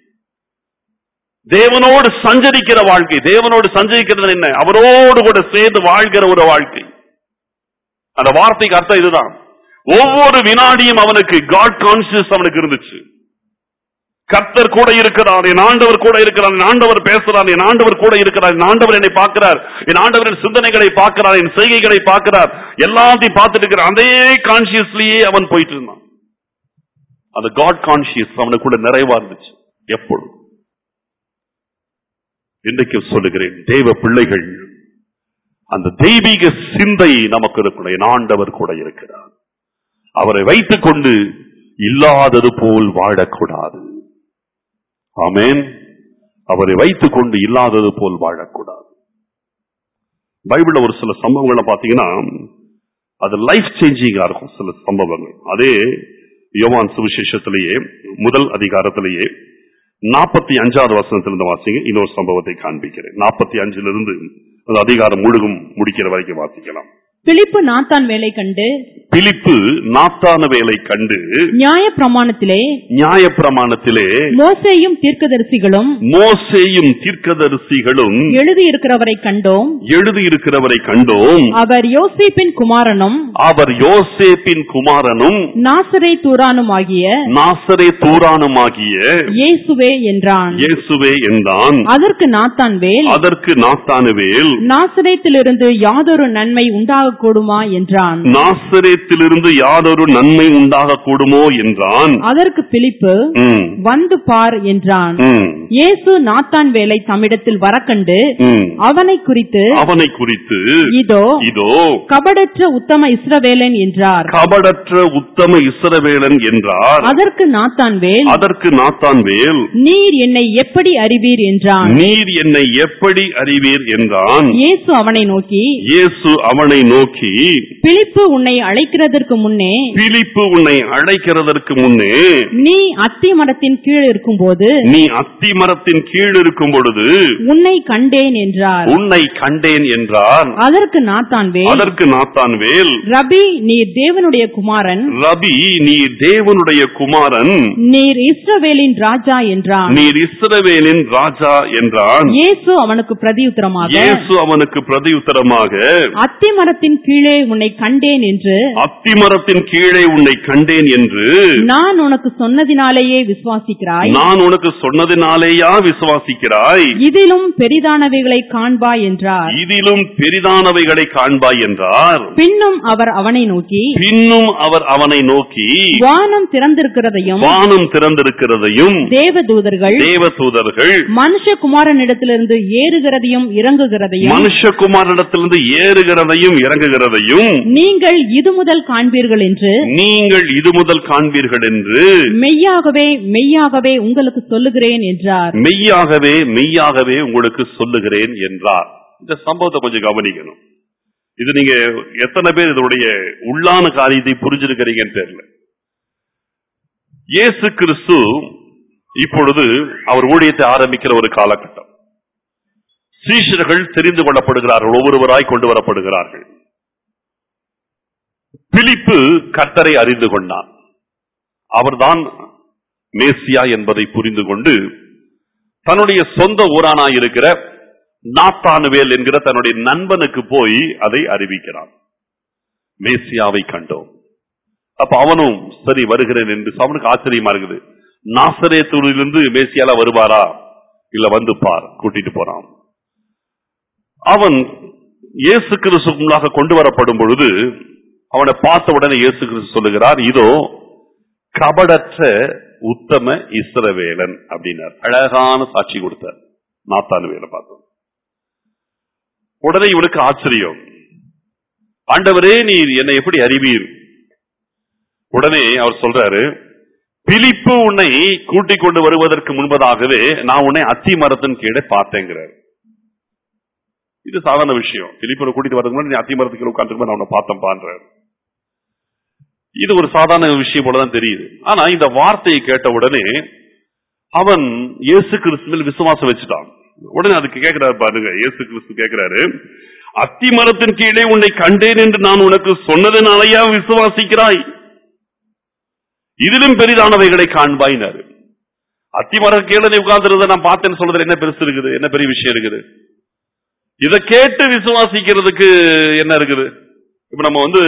தேவனோடு சஞ்சரிக்கிற வாழ்க்கை. தேவனோடு சஞ்சரிக்கிறது என்ன? அவரோடு கூட சேர்ந்து வாழ்கிற ஒரு வாழ்க்கை. அந்த வார்த்தைக்கு அர்த்தம் இதுதான். ஒவ்வொரு வினாடியும் அவனுக்கு காட் கான்சியஸ் அவனுக்கு இருந்துச்சு. கர்த்தர் கூட இருக்கிறார், என் ஆண்டவர் கூட இருக்கிறார், என் ஆண்டவர் பேசுறார், என் ஆண்டவர் கூட இருக்கிறார், என் ஆண்டவர் என்னை பார்க்கிறார், என் ஆண்டவரின் சிந்தனைகளை பார்க்கிறார், என் செய்கைகளை பார்க்கிறார், எல்லாத்தையும் பார்த்துட்டு இருக்கிறார். அதே கான்சியஸ்லயே அவன் போயிட்டு இருந்தான். அந்த காட் கான்சியஸ் அவனுக்குள்ள நிறைவா இருந்துச்சு. எப்பொழுது இன்றைக்கு சொல்லுகிறேன், தேவ பிள்ளைகள் அந்த தெய்வீக சிந்தை நமக்கு இருக்கணும். என் ஆண்டவர் கூட இருக்கிறார், அவரை வைத்துக் கொண்டு இல்லாதது போல் வாழக்கூடாது. ஆமென். அவரை வைத்துக் கொண்டு இல்லாதது போல் வாழக்கூடாது. பைபிள்ல ஒரு சில சம்பவங்களை பாத்தீங்கன்னா அது லைஃப் சேஞ்சிங்கா இருக்கும். சில சம்பவங்கள் அதே யோவான் சுவிசேஷத்திலேயே முதல் அதிகாரத்திலேயே நாற்பத்தி அஞ்சாவது வசனத்திலிருந்து வாசிங்க. இன்னொரு சம்பவத்தை காண்பிக்கிறேன். நாற்பத்தி அஞ்சுல இருந்து அந்த அதிகாரம் முழுகும் முடிக்கிற வரைக்கும் வாசிக்கலாம். பிலிப்பு நாத்தான் வேலை கண்டு பிலிப்பு நாத்தான வேலை கண்டு நியாய பிரமாணத்திலே நியாய பிரமாணத்திலே மோசேயும் தீர்க்கதரிசிகளும் மோசேயும் தீர்க்கதரிசிகளும் எழுதியிருக்கிறவரை கண்டோம் எழுதியிருக்கிறவரை கண்டோம் அவர் யோசேப்பின் குமாரனும் அவர் யோசேப்பின் குமாரனும் நாசரே தூரானுமாகிய நாசரே தூரானுமாகிய இயேசுவே என்றான். இயேசுவே என்றான். அதற்கு நாத்தான்வேல் அதற்கு நாத்தானுவேல் நாசரேத்திலிருந்து யாதொரு நன்மை உண்டாக கூடுமா என்றான். நாசரேத்திலிருந்து யாதொரு நன்மை உண்டாக கூடுமோ என்றான். அதற்கு பிலிப்பு வந்து பார் என்றான். இயேசு நாத்தான்வேலை தம்மிடத்தில் வரக்கண்டு ம். அவனை குறித்து அவனை குறித்து இதோ இதோ கபடற்ற உத்தம இஸ்ரவேலன் என்றார். கபடற்ற உத்தம இஸ்ரவேலன் என்றார். அதற்கு நாத்தான்வேல் அதற்கு நாத்தான்வேல், நீர் என்னை எப்படி அறிவீர் என்றான். நீர் என்னை எப்படி அறிவீர் என்றான். இயேசு அவனை நோக்கி இயேசு அவனை நோக்கி, பிலிப்பு உன்னை அழைக்கிறதற்கு முன்னே பிலிப்பு உன்னை அழைக்கிறதற்கு முன்னே நீ அத்தி மரத்தின் கீழ் இருக்கும்போது நீ அத்தி மரத்தின் கீழ் இருக்கும் பொழுது உன்னை கண்டேன் என்றார். உன்னை கண்டேன் என்றார். அதற்கு நாத்தான்வேல் அதற்கு நாத்தான்வேல், ரபி நீர் தேவனுடைய குமாரன், ரபி நீ தேவனுடைய குமாரன், நீர் இஸ்ரவேலின் ராஜா என்றான். நீர் இஸ்ரவேலின் ராஜா என்றான். இயேசு அவனுக்கு பிரதியுத்தரமாக இயேசு அவனுக்கு பிரதியுத்தரமாக, அத்தி மரத்தின் கீழே உன்னை கண்டேன் என்று அத்தி மரத்தின் கீழே உன்னை கண்டேன் என்று நான் உனக்கு சொன்னதினாலேயே விசுவாசிக்கிறாய். நான் உனக்கு சொன்னதினாலேயா விசுவாசிக்கிறாய். இதிலும் பெரிதானவைகளை காண்பாய் என்றார். இதிலும் பெரிதானவைகளை காண்பாய் என்றார். பின்னும் அவர் அவனை நோக்கி பின்னும் அவர் அவனை நோக்கி, வானம் திறந்திருக்கிறதையும் வானம் திறந்திருக்கிறதையும் தேவதூதர்கள் தேவதூதர்கள் மனுஷகுமாரனிடத்திலிருந்து ஏறுகிறதையும் இறங்குகிறதையும் மனுஷகுமாரிடத்திலிருந்து ஏறுகிறதையும் இறங்குகிறதையும் நீங்கள் இது முதல் காண்பீர்கள் என்று நீங்கள் இது முதல் காண்பீர்கள் என்று மெய்யாகவே மெய்யாகவே உங்களுக்கு சொல்லுகிறேன் என்றார். மெய்யாகவே மெய்யாகவே உங்களுக்கு சொல்லுகிறேன் என்றார். இந்த சம்பவத்தை கொஞ்சம் கவனிக்கணும். இது நீங்க எத்தனை பேர் இதனுடைய உள்ளான காரியத்தை புரிஞ்சிருக்கிறீங்கன்னு தெரியல. இயேசு கிறிஸ்து இப்பொழுது அவர் ஊழியத்தை ஆரம்பிக்கிற ஒரு காலகட்டம். சீஷர்கள் தெரிந்து கொள்ளப்படுகிறார்கள், ஒவ்வொருவராய் கொண்டு வரப்படுகிறார்கள். பிலிப்பு கர்த்தரை அறிந்து கொண்டான். அவர்தான் மேசியா என்பதை புரிந்து கொண்டு தன்னுடைய சொந்த ஊரானாய் இருக்கிற நாத்தானுவேல் என்கிற தன்னுடைய நண்பனுக்கு போய் அதை அறிவிக்கிறான். மேசியாவை கண்டோம். அப்ப அவனும் சரி வருகிறேன் என்று அவனுக்கு ஆச்சரியமா இருக்குது. நாசரேத்தூரிலிருந்து மேசியால வருவாரா, இல்ல வந்து பார், கூட்டிட்டு போறான். அவன் இயேசு கிறிஸ்துக்கு முன்னாக கொண்டு வரப்படும் பொழுது அவனை பார்த்த உடனே இயேசு கிறிஸ்து சொல்லுகிறார், இதோ கபடற்ற உத்தம இஸ்ரவேலன் அப்படின்னார். அழகான சாட்சி கொடுத்தார் நாத்தானுவேலை பார்த்தோம். உடனே இவனுக்கு ஆச்சரியம், ஆண்டவரே நீர் என்னை எப்படி அறிவீர்? உடனே அவர் சொல்றாரு, பிலிப்பு உன்னை கூட்டிக் கொண்டு வருவதற்கு முன்பதாகவே நான் உன்னை அத்தி மரத்தின் கீழே பார்த்தேங்கிறார். இது சாதாரண விஷயம். பிலிப்பு கூட்டிட்டு வரதுக்கு முன்னாடி நீ அத்தி மரத்துக்கு கீழே உட்கார்ந்து நான் உன்னை பார்த்தேன் பான்றார். இது ஒரு சாதாரண விஷயம் போலதான் தெரியுது. ஆனா இந்த வார்த்தையை கேட்ட உடனே அவன் இயேசு கிறிஸ்துவில் விசுவாசம் வச்சுட்டான். உடனே அதுக்கு கேட்கிறாரு பாருங்க, இயேசு கிறிஸ்து கேட்கிறாரு, அத்தி மரத்தின் கீழே உன்னை கண்டேன் என்று நான் உனக்கு சொன்னதுனாலயா விசுவாசிக்கிறாய்? இதிலும் பெரிதானவைகளை காண்பாயினாரு. அத்தி மரம் கீழே நீ உட்கார்ந்து நான் பார்த்தேன்னு சொல்றதுல என்ன பெருசு இருக்குது? என்ன பெரிய விஷயம் இருக்குது? இதை கேட்டு விசுவாசிக்கிறதுக்கு என்ன இருக்குது? இப்ப நம்ம வந்து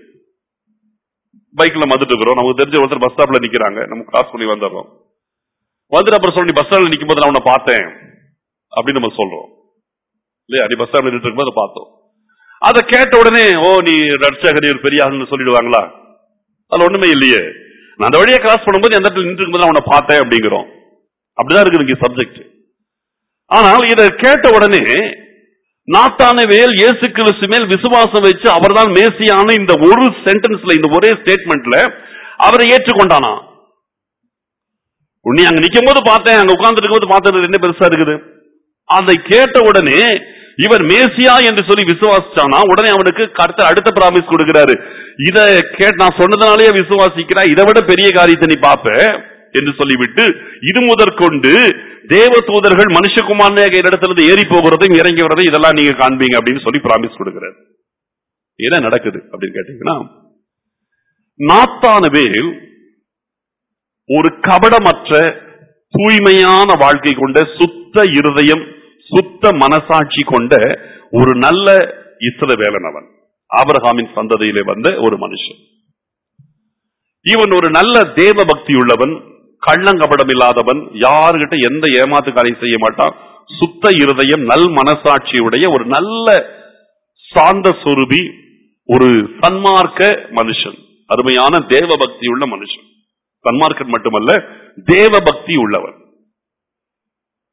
பைக்ல வந்துட்டு இருக்கிறோம், நமக்கு தெரிஞ்ச ஒருத்தர் பஸ் ஸ்டாப்ல நிக்கிறாங்க, நம்ம கிராஸ் பண்ணி வந்துடுறோம். வந்துட்டு அப்புறம் சொல்லி பஸ் ஸ்டாப்ல நிக்கும் போது நான் உன்னை பார்த்தேன் அப்படின்னு நம்ம சொல்றோம் இல்லையா? நீ பஸ் ஸ்டாப்ல நின்று இருக்கும்போது பார்த்தோம். அதை கேட்ட உடனே ஓ நீ ரட்சகர், நீ பெரிய ஆளுன்னு சொல்லிடுவாங்களா? அது ஒண்ணுமே இல்லையே. நான் அந்த வழியை கிராஸ் பண்ணும்போது எந்த இடத்துல நின்று இருக்கும்போது நான் உன்னை பார்த்தேன் அப்படிங்கிறோம். அப்படிதான் இருக்குது இங்க சப்ஜெக்ட். ஆனால் இதை கேட்ட உடனே நாத்தானுவேல் இயேசு கிறிஸ்து மேல் விசுவாசம் வச்சு அவர்தான் மேசியான இந்த ஒரு சென்டென்ஸ்ல, இந்த ஒரே ஸ்டேட்மெண்ட்ல அவரை ஏற்றுக்கொண்டானா. உன்னை அங்க நிக்கும் போது பார்த்தேன், அங்க உட்கார்ந்து இருக்கும் போது பார்த்தது என்ன பெருசா இருக்குது? அதை கேட்ட உடனே இவர் மேசியா என்று சொல்லி விசுவாசிச்சானா. உடனே அவனுக்கு கர்த்தர் அடுத்த பிராமிஸ் கொடுக்கிறாரு, இத கேட்டு நான் சொன்னதுனாலேயே விசுவாசிக்கிறா, இதை விட பெரிய காரியத்தை நீ பாப்ப என்று சொல்லிவிட்டு இது முதற்கொண்டு தேவ தூதர்கள் மனுஷகுமாரனாகிய இடத்திலிருந்து ஏறி போகிறதையும் இறங்கி வரதையும் இதெல்லாம் நீங்க காண்பீங்க அப்படின்னு சொல்லி பிராமிஸ் கொடுக்கிறார். என்ன நடக்குது அப்படின்னு கேட்டீங்கன்னா, நாத்தானுவேல் ஒரு கபடமற்ற தூய்மையான வாழ்க்கை கொண்ட சுத்த இருதயம், சுத்த மனசாட்சி கொண்ட ஒரு நல்ல இஸ்ரவேலன். அவன் ஆபிரகாமின் சந்ததியிலே வந்த ஒரு மனுஷன். இவன் ஒரு நல்ல தேவ பக்தி உள்ளவன், கள்ளங்கபடம் இல்லாதவன், யாருகிட்ட எந்த ஏமாத்து காரியம் செய்ய மாட்டான், சுத்த இருதயம், நல் மனசாட்சியுடைய ஒரு நல்ல சாந்த சொரூபி, ஒரு சன்மார்க்க மனுஷன், அருமையான தேவ பக்தி உள்ள மனுஷன். சன்மார்க்கன் மட்டுமல்ல, தேவ பக்தி உள்ளவன்.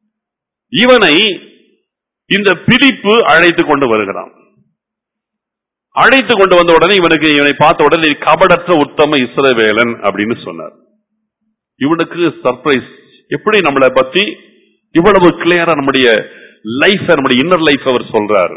இவனை இந்த பிலிப்பு அழைத்து கொண்டு வருகிறான். அழைத்து கொண்டு வந்த உடனே இவனுக்கு இவனை பார்த்த உடனே கபடற்ற உத்தம இஸ்ரவேலன் அப்படின்னு சொன்னார். இவனுக்கு சர்ப்ரைஸ். எப்படி நம்மளை பத்தி இவ்வளவு கிளியரா நம்முடைய லைஃப், நம்முடைய இன்னர் லைஃப் அவர் சொல்றாரு.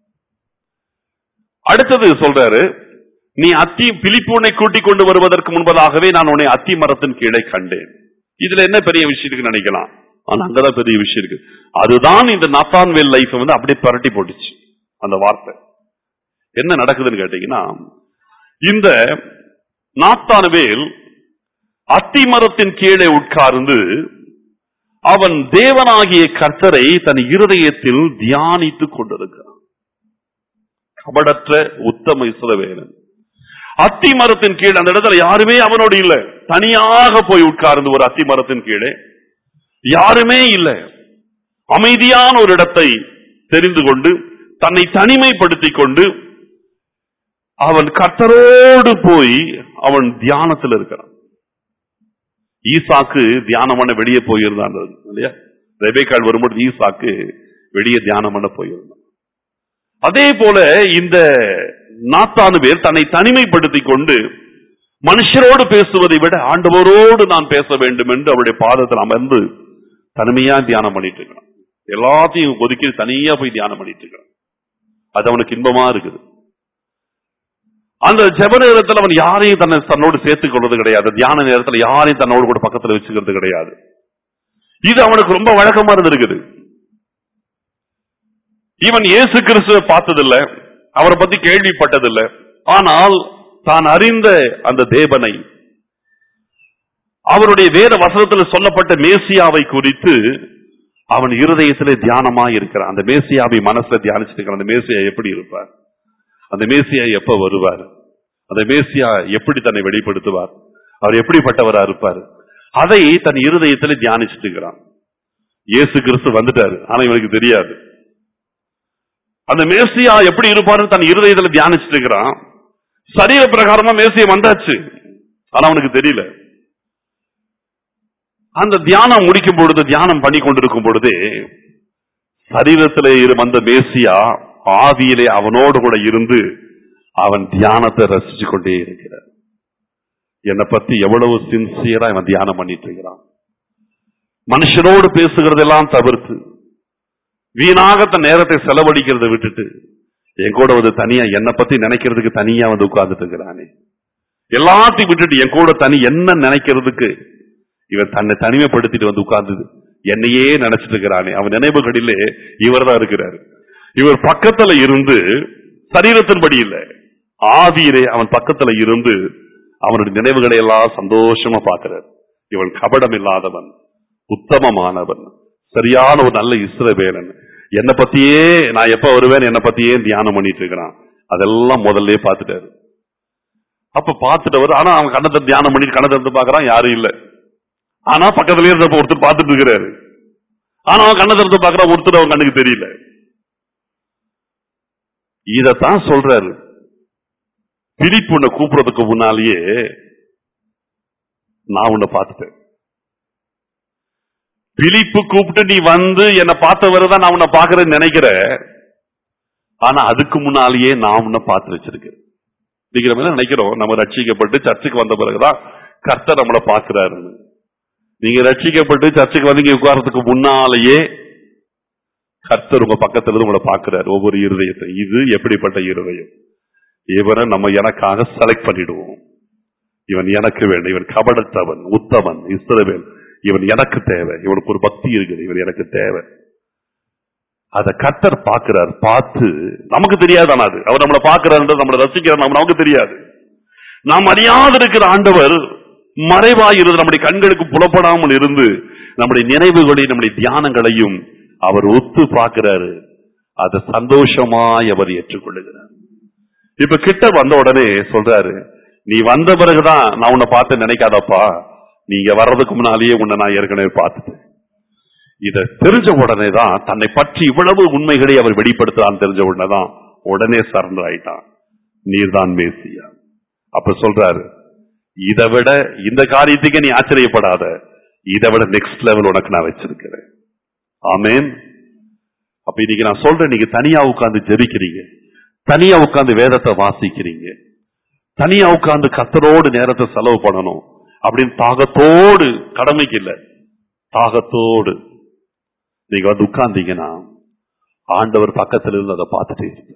அடுத்தது சொல்றாரு, நீ அத்தி பிலிப்பு உன்னை கூட்டிக் கொண்டு வருவதற்கு முன்பதாகவே நான் உன்னை அத்தி மரத்தின் கீழே கண்டேன். இதுல என்ன பெரிய விஷயம் இருக்குன்னு நினைக்கலாம், ஆனா அங்கதான் பெரிய விஷயம் இருக்கு. அதுதான் இந்த நாத்தான்வேல் லைஃப் வந்து அப்படியே பரட்டி போட்டுச்சு. அந்த வார்த்தை என்ன நடக்குதுன்னு கேட்டீங்கன்னா, இந்த நாத்தான்வேல் அத்தி மரத்தின் கீழே உட்கார்ந்து அவன் தேவனாகிய கர்த்தரை தன் இருதயத்தில் தியானித்துக் கொண்டிருக்கிறான். கபடற்ற உத்தம இஸ்ரவேலன் அத்தி மரத்தின் கீழே, அந்த இடத்துல யாருமே அவனோடு இல்ல, தனியாக போய் உட்கார்ந்து ஒரு அத்தி மரத்தின் கீழே யாருமே இல்லை, அமைதியான ஒரு இடத்தை தெரிந்து கொண்டு தன்னை தனிமைப்படுத்திக் கொண்டு அவன் கர்த்தரோடு போய் அவன் தியானத்தில் இருக்கிறான். ஈசாக்கு தியானம் பண்ண வெளியே போயிருந்தான் இல்லையா? ரெபேக்காள் வரும்போது ஈசாக்கு வெளியே தியானம் பண்ண போயிருந்தான். அதே போல இந்த நாத்தான்வேல் தன்னை தனிமைப்படுத்திக் கொண்டு மனுஷரோடு பேசுவதை விட ஆண்டவரோடு நான் பேச வேண்டும் என்று அவருடைய பாதத்தில் அமர்ந்து தனிமையா தியானம் பண்ணிட்டு இருக்கிறான். எல்லாத்தையும் ஒதுக்கி தனியா போய் தியானம் பண்ணிட்டு இருக்கிறான். அது அவனுக்கு இன்பமா இருக்குது. அந்த ஜெப நேரத்தில் அவன் யாரையும் தன்னை தன்னோடு சேர்த்துக் கொள்வது கிடையாது. தியான நேரத்தில் யாரையும் தன்னோடு கூட பக்கத்தில் வச்சுக்கிறது கிடையாது. இது அவனுக்கு ரொம்ப வழக்கமா இருந்திருக்குது. இவன் இயேசு கிறிஸ்துவை பார்த்ததில்லை, அவரை பத்தி கேள்விப்பட்டதில்லை. ஆனால் தான் அறிந்த அந்த தேவனை, அவருடைய வேத வசனத்தில் சொல்லப்பட்ட மேசியாவை குறித்து அவன் இருதயத்திலே தியானமா இருக்கிறான். அந்த மேசியாவை மனசுல தியானிச்சுட்டு இருக்கிறான். அந்த மேசியா எப்படி இருப்பார், அந்த மேசியா எப்ப வருவார், அந்த மேசியா எப்படி தன்னை வெளிப்படுத்துவார், அவர் எப்படிப்பட்டவரா இருப்பார், அதை தன் இருதயத்திலே தியானிச்சுட்டு இருக்கிறான். இயேசு கிறிஸ்து வந்துட்டாரு, ஆனா இவனுக்கு தெரியாது. அந்த மேசியா எப்படி இருப்பாருன்னு தன் இருதயத்தில் தியானிச்சுட்டு இருக்கிறான். சரீர பிரகாரமா மேசியா வந்தாச்சு, ஆனா அவனுக்கு தெரியல. அந்த தியானம் முடிக்கும் பொழுது, தியானம் பண்ணி கொண்டிருக்கும் பொழுதே சரீரத்திலே வந்த மேசியா ஆவியிலே அவனோடு கூட இருந்து அவன் தியானத்தை ரசிச்சு கொண்டே இருக்கிறார். என்னை பத்தி எவ்வளவு சின்சியரா அவன் தியானம் பண்ணிட்டு இருக்கிறான். மனுஷனோடு பேசுகிறதெல்லாம் தவிர்த்து, வீணாக தன் நேரத்தை செலவழிக்கிறத விட்டுட்டு என் கூட வந்து தனியா என்னை பத்தி நினைக்கிறதுக்கு தனியா வந்து உட்கார்ந்துட்டு இருக்கிறானே, எல்லாத்தையும் விட்டுட்டு என் கூட தனி என்ன நினைக்கிறதுக்கு இவன் தன்னை தனிமைப்படுத்திட்டு வந்து உட்கார்ந்து என்னையே நினைச்சிட்டு இருக்கிறானே, அவன் நினைவுகளிலே இவர் தான் இருக்கிறார். இவர் பக்கத்துல இருந்து, சரீரத்தின்படி இல்ல ஆவியிலே அவன் பக்கத்துல இருந்து அவனுடைய நினைவுகளை எல்லாம் சந்தோஷமா பார்க்கிறார். இவன் கபடம் இல்லாதவன், உத்தமமானவன், சரியான ஒரு நல்ல இஸ்ரவேலன், என்னை பத்தியே நான் எப்ப வருவேன் என்னை பத்தியே தியானம் பண்ணிட்டு இருக்கிறான். அதெல்லாம் முதல்ல பார்த்துட்டாரு. அப்ப பார்த்துட்டவர், ஆனா அவன் கண்ணத்தை தியானம் பண்ணிட்டு கண்ணத்தை இருந்து பாக்குறான், யாரும் இல்லை. ஆனா பக்கத்திலேயே இருந்தப்ப ஒருத்தர் பார்த்துட்டு இருக்கிறாரு. ஆனா அவன் கண்ணத்தை இருந்து பாக்குறான், ஒருத்தர் அவன் கண்ணுக்கு தெரியல. இதத்தான் சொல்றாரு. பிலிப்பு உன்னை கூப்பிடுறதுக்கு முன்னாலேயே நான் உன்னை பார்த்துட்டேன். பிலிப்பு கூப்பிட்டு நீ வந்து என்னை பார்த்தவரைதான் நான் உன்னை பார்க்கறேன்னு நினைக்கிற, ஆனா அதுக்கு முன்னாலேயே நான் உன்னை பார்த்து வச்சிருக்கேன். நினைக்கிறோம் நம்ம ரட்சிக்கப்பட்டு சர்ச்சுக்கு வந்த பிறகுதான் கர்த்தர் நம்மளை பார்க்கிறாருன்னு. நீங்க ரட்சிக்கப்பட்டு சர்ச்சுக்கு வந்து இங்க உட்கார்றதுக்கு முன்னாலேயே கர்த்தர் உங்க பக்கத்துல இருந்து உங்களை பார்க்கிறார், ஒவ்வொரு இருதயத்தை. இது எப்படிப்பட்ட இருதயம்! இவனை நம்ம எனக்காக செலக்ட் பண்ணிடுவோம். இவன் எனக்கு வேண்டும், இவன் கபடத்தவன், உத்தமன், இஸ்ரவேல், இவன் எனக்கு தேவை, இவனுக்கு ஒரு பக்தி இருக்குது, இவன் எனக்கு தேவை. அத கர்த்தர் பார்க்கிறார். பார்த்து நமக்கு தெரியாது, அது அவர் நம்மளை பார்க்கிறார், நம்மளை ரசிக்கிறார், நமக்கு தெரியாது. நாம் அறியாது இருக்கிற ஆண்டவர் மறைவாயிருந்து நம்முடைய கண்களுக்கு புலப்படாமல் இருந்து நம்முடைய நினைவுகளையும் நம்முடைய தியானங்களையும் அவர் ஒத்து பார்க்கிறாரு. அதை சந்தோஷமாய் அவர் ஏற்றுக்கொள்ளுகிறார். இப்ப கிட்ட வந்த உடனே சொல்றாரு, நீ வந்த பிறகுதான் நான் உன்னை பார்த்து நினைக்காதப்பா, நீங்க வர்றதுக்கு முன்னாலேயே உன்னை நான் ஏற்கனவே பார்த்துட்டேன். இதை தெரிஞ்ச உடனே தான் தன்னை பற்றி இவ்வளவு உண்மைகளை அவர் வெளிப்படுத்துறான். தெரிஞ்ச உடனே தான் உடனே சரண்டர் ஆயிட்டான், நீர்தான் மேசியா. அப்ப சொல்றாரு, இதை விட இந்த காரியத்துக்கு நீ ஆச்சரியப்படாத, இதை விட நெக்ஸ்ட் லெவல் உனக்கு நான் வச்சிருக்கிறேன். ஆமென். அப்ப இன்னைக்கு நான் சொல்றேன், நீங்க தனியா உட்கார்ந்து ஜெபிக்கிறீங்க, தனியா உட்கார்ந்து வேதத்தை வாசிக்கிறீங்க, தனியா உட்கார்ந்து கர்த்தரோடு நேரத்தை செலவு பண்ணணும் அப்படின்னு தாகத்தோடு, கடமைக்கு இல்ல, தாகத்தோடு நீங்க வந்து உட்கார்ந்தீங்கன்னா ஆண்டவர் பக்கத்துல இருந்து அதை பார்த்துட்டே இருக்கு.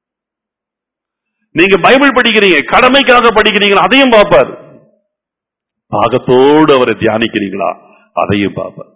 நீங்க பைபிள் படிக்கிறீங்க, கடமைக்காக படிக்கிறீங்களா, அதையும் பார்ப்பார். தாகத்தோடு அவரை தியானிக்கிறீங்களா, அதையும் பார்ப்பார்.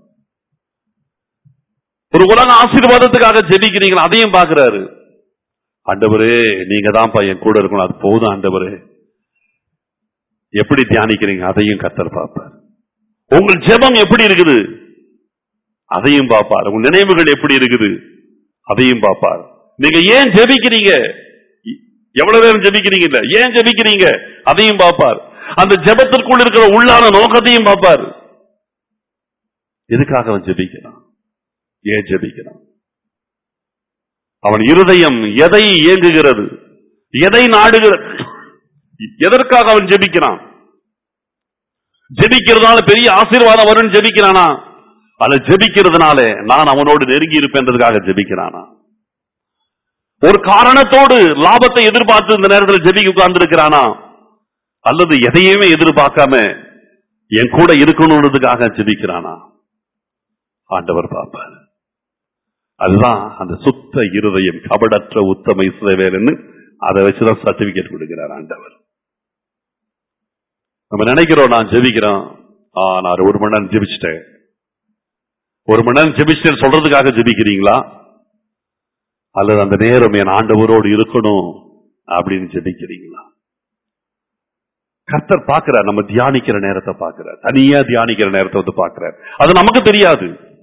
ஒரு உலக ஆசீர்வாதத்துக்காக ஜெபிக்கிறீங்களா, அதையும் பார்க்கிறாரு. ஆண்டவரே நீங்க தான் என் கூட இருக்கணும், அது போதும் ஆண்டவரே. எப்படி தியானிக்கிறீங்க, அதையும் கர்த்தர் பார்ப்பார். உங்கள் ஜெபம் எப்படி இருக்குது, அதையும் பார்ப்பார். உங்கள் நினைவுகள் எப்படி இருக்குது, அதையும் பார்ப்பார். நீங்க ஏன் ஜெபிக்கிறீங்க, எவ்வளவு நேரம் ஜெபிக்கிறீங்க, இல்ல ஏன் ஜெபிக்கிறீங்க, அதையும் பார்ப்பார். அந்த ஜெபத்திற்குள் இருக்கிற உள்ளான நோக்கத்தையும் பார்ப்பார். எதுக்காக அவன் ஜெபிக்கிறான், ஏன் ஜெபிக்கிறான், அவன் இருதயம் எதை ஏங்குகிறது, எதை நாடுகிறது, எதற்காக அவன் ஜெபிக்கிறான். ஜெபிக்கிறதுனால பெரிய ஆசீர்வாதம் வரும்னு ஜெபிக்கிறானா, அதை ஜெபிக்கிறதுனால நான் அவனோடு நெருங்கி இருப்பேன்றதுக்காக ஜெபிக்கிறானா, ஒரு காரணத்தோடு லாபத்தை எதிர்பார்த்து இந்த நேரத்தில் ஜெபிக்க உட்கார்ந்து இருக்கிறானா, அல்லது எதையுமே எதிர்பார்க்காம என் கூட இருக்கணும்ன்றதுக்காக ஜெபிக்கிறானா, ஆண்டவர் பார்ப்பார். அதுதான் அந்த சுத்த இருதயம், கபடற்ற உத்தம இஸ்ரவேல்னு அதை வச்சுதான் சர்டிபிகேட் கொடுக்கிறார் ஆண்டவர். நம்ம நினைக்கிறோம், நான் ஜெபிக்கிறோம், நான் ஒரு மணி நேரம் ஜெபிச்சிட்டேன், ஒரு மணி நேரம் ஜெபிச்சிட்டேன்னு சொல்றதுக்காக ஜெபிக்கிறீங்களா, அல்லது அந்த நேரம் என் ஆண்டவரோடு இருக்கணும் அப்படின்னு ஜெபிக்கிறீங்களா? கர்த்தர் பார்க்கிறார், நம்ம தியானிக்கிற நேரத்தை பார்க்கிறார், தனியா தியானிக்கிற நேரத்தை வந்து பார்க்கிறார். அது நமக்கு தெரியாது,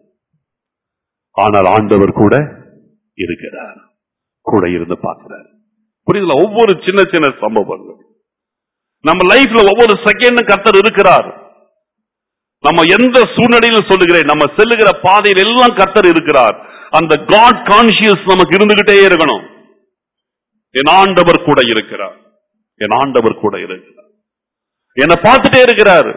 ஆனால் ஆண்டவர் கூட இருக்கிறார், கூட இருந்து பார்க்கிறார். புரியுதுல? ஒவ்வொரு சின்ன சின்ன சம்பவங்கள் நம்ம லைஃப்ல ஒவ்வொரு செகண்டும் கர்த்தர் இருக்கிறார். நம்ம எந்த சூழ்நிலையிலும் சொல்லுகிறேன், நம்ம செல்லுகிற பாதையில் எல்லாம் கர்த்தர் இருக்கிறார். அந்த காட் கான்சியஸ் நமக்கு இருந்துகிட்டே இருக்கணும். என் ஆண்டவர் கூட இருக்கிறார், என் ஆண்டவர் கூட இருக்கிறார், என்னை பார்த்துட்டே இருக்கிறார்.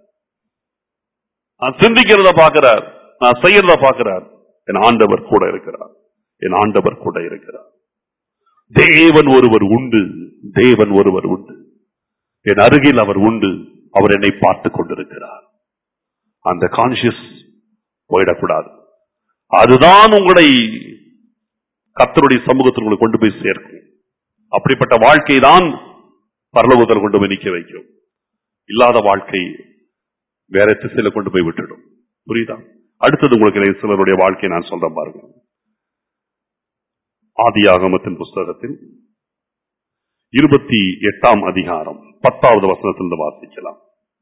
நான் சிந்திக்கிறத பார்க்கிறார், நான் செய்யறத பார்க்கிறார். என் ஆண்டவர் கூட இருக்கிறார், என் ஆண்டவர் கூட இருக்கிறார். தேவன் ஒருவர் உண்டு, தேவன் ஒருவர் உண்டு, என் அருகில் அவர் உண்டு, அவர் என்னை பார்த்துக் கொண்டிருக்கிறார். அந்த கான்சியஸ் போயிடக்கூடாது. அதுதான் உங்களை கர்த்தருடைய சமூகத்தில் உங்களை கொண்டு போய் சேர்க்கும். அப்படிப்பட்ட வாழ்க்கை தான் பரலோகத்தில் கொண்டு போய் நிற்க வைக்கும். இல்லாத வாழ்க்கை வேற திசையில கொண்டு போய் விட்டுடும். புரியுதா? அடுத்தது உங்களுக்கு சிலருடைய வாழ்க்கையை நான் சொல்றேன் பாருங்க. ஆதியாகமத்தின் புஸ்தகத்தில் இருபத்தி எட்டாம் அதிகாரம் பத்தாவது வசனத்திலிருந்து வாசிக்கலாம்.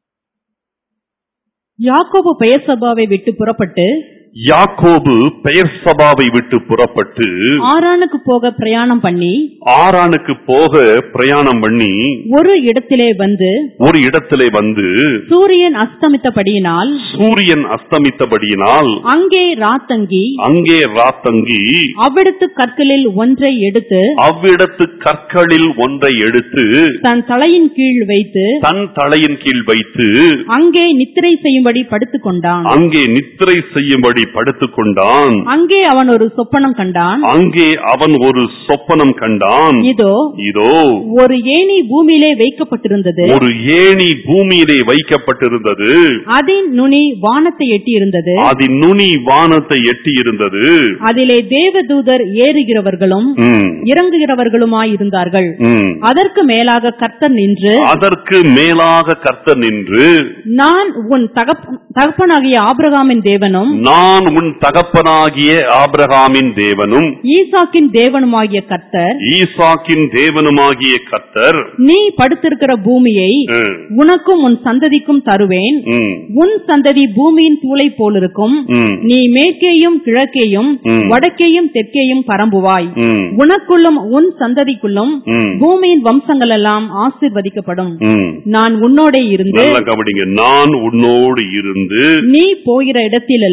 யாக்கோபு பெயர்சபாவை விட்டு புறப்பட்டு யாக்கோபு பெயர்சபாவை விட்டு புறப்பட்டு ஆரானுக்கு போக பிரயாணம் பண்ணி ஆரானுக்கு போக பிரயாணம் பண்ணி ஒரு இடத்திலே வந்து ஒரு இடத்திலே வந்து சூரியன் அஸ்தமித்தபடியினால் சூரியன் அஸ்தமித்தபடியினால் அங்கே ராத்தங்கி அங்கே ராத்தங்கி அவ்விடத்து கற்களில் ஒன்றை எடுத்து அவ்விடத்து கற்களில் ஒன்றை எடுத்து தன் தலையின் கீழ் வைத்து தன் தலையின் கீழ் வைத்து அங்கே நித்திரை செய்யும்படி படுத்துக் கொண்டான். அங்கே நித்திரை செய்யும்படி படுத்துக் கொண்டான். அங்கே அவன் ஒரு சொப்பனம் கண்டான். அங்கே அவன் ஒரு சொப்பனம் கண்டான். இதோ இதோ ஒரு ஏணி பூமியிலே வைக்கப்பட்டிருந்தது. ஒரு ஏணி பூமியிலே வைக்கப்பட்டிருந்தது. அதின் நுனி வானத்தை எட்டி இருந்தது. அதின் நுனி வானத்தை எட்டி இருந்தது. அதிலே தேவதூதர் ஏறுகிறவர்களும் இறங்குகிறவர்களுமாயிருந்தார்கள். அதற்கு மேலாக கர்த்தர் நின்று அதற்கு மேலாக கர்த்தர் நின்று நான் உன் தகப்பனாகிய ஆபிரகாமின் தேவனும் நான் உன் தகப்பனாகிய ஆபிரகாமின் தேவனும் ஈசாக்கின் தேவனுமாகிய கர்த்தர் ஈசாக்கின் தேவனுமாகிய கர்த்தர் நீ படுத்திருக்கிற பூமியை உனக்கும் உன் சந்ததிக்கும் தருவேன். உன் சந்ததி பூமியின் தூளை போலிருக்கும். நீ மேற்கேயும் கிழக்கேயும் வடக்கேயும் தெற்கேயும் பரம்புவாய். உனக்குள்ளும் உன் சந்ததிக்குள்ளும் பூமியின் வம்சங்கள் எல்லாம் ஆசீர்வதிக்கப்படும். நான் உன்னோட இருந்து நான் உன்னோடு இருந்து நீ போகிற இடத்திலெல்லாம்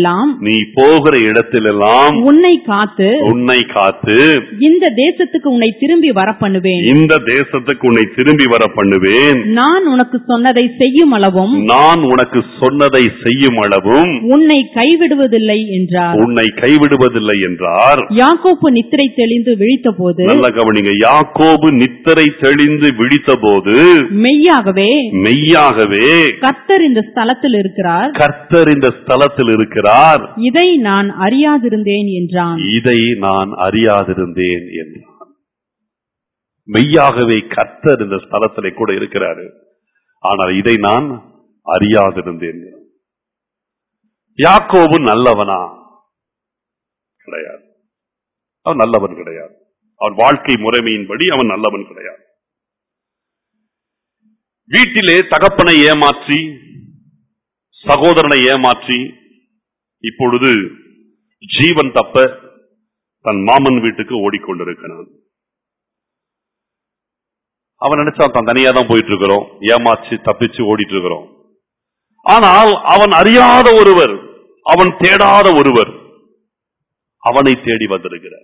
நீ போகிற இடத்திலெல்லாம் உன்னை காத்து உன்னை காத்து இந்த தேசத்துக்கு உன்னை திரும்பி வர பண்ணுவேன். இந்த தேசத்துக்கு உன்னை திரும்பி வர பண்ணுவேன். நான் உனக்கு சொன்னதை செய்யும் அளவும் நான் உனக்கு சொன்னதை செய்யும் அளவும் உன்னை கைவிடுவதில்லை என்றார். உன்னை கைவிடுவதில்லை என்றார். யாக்கோபு நித்திரை தெளிந்து விழித்த போது, நல்ல கவனிங்க, யாக்கோபு நித்திரை தெளிந்து விழித்த போது மெய்யாகவே மெய்யாகவே கர்த்தர் இந்த ஸ்தலத்தில் இருக்கிறார், கர்த்தர் இந்த ஸ்தலத்தில் இருக்கிறார், இதை நான் அறியாதிருந்தேன் என்றான். இதை நான் அறியாதிருந்தேன் என்றான். மெய்யாகவே கர்த்தர் இந்த ஸ்தலத்திலே கூட இருக்கிறாரு, ஆனால் இதை நான் அறியாதிருந்தேன். யாக்கோபு நல்லவனா? கிடையாது. அவன் நல்லவன் கிடையாது. அவன் வாழ்க்கை முறைமையின்படி அவன் நல்லவன் கிடையாது. வீட்டிலே தகப்பனை ஏமாற்றி சகோதரனை ஏமாற்றி இப்பொழுது ஜீவன் தப்ப தன் மாமன் வீட்டுக்கு ஓடிக்கொண்டிருக்கிறான். அவன் நினைச்சா தான் தனியா தான் போயிட்டு இருக்கிறோம், ஏமாற்றி தப்பிச்சு ஓடிட்டு இருக்கிறோம். ஆனால் அவன் அறியாத ஒருவர், அவன் தேடாத ஒருவர் அவனை தேடி வந்திருக்கிறார்.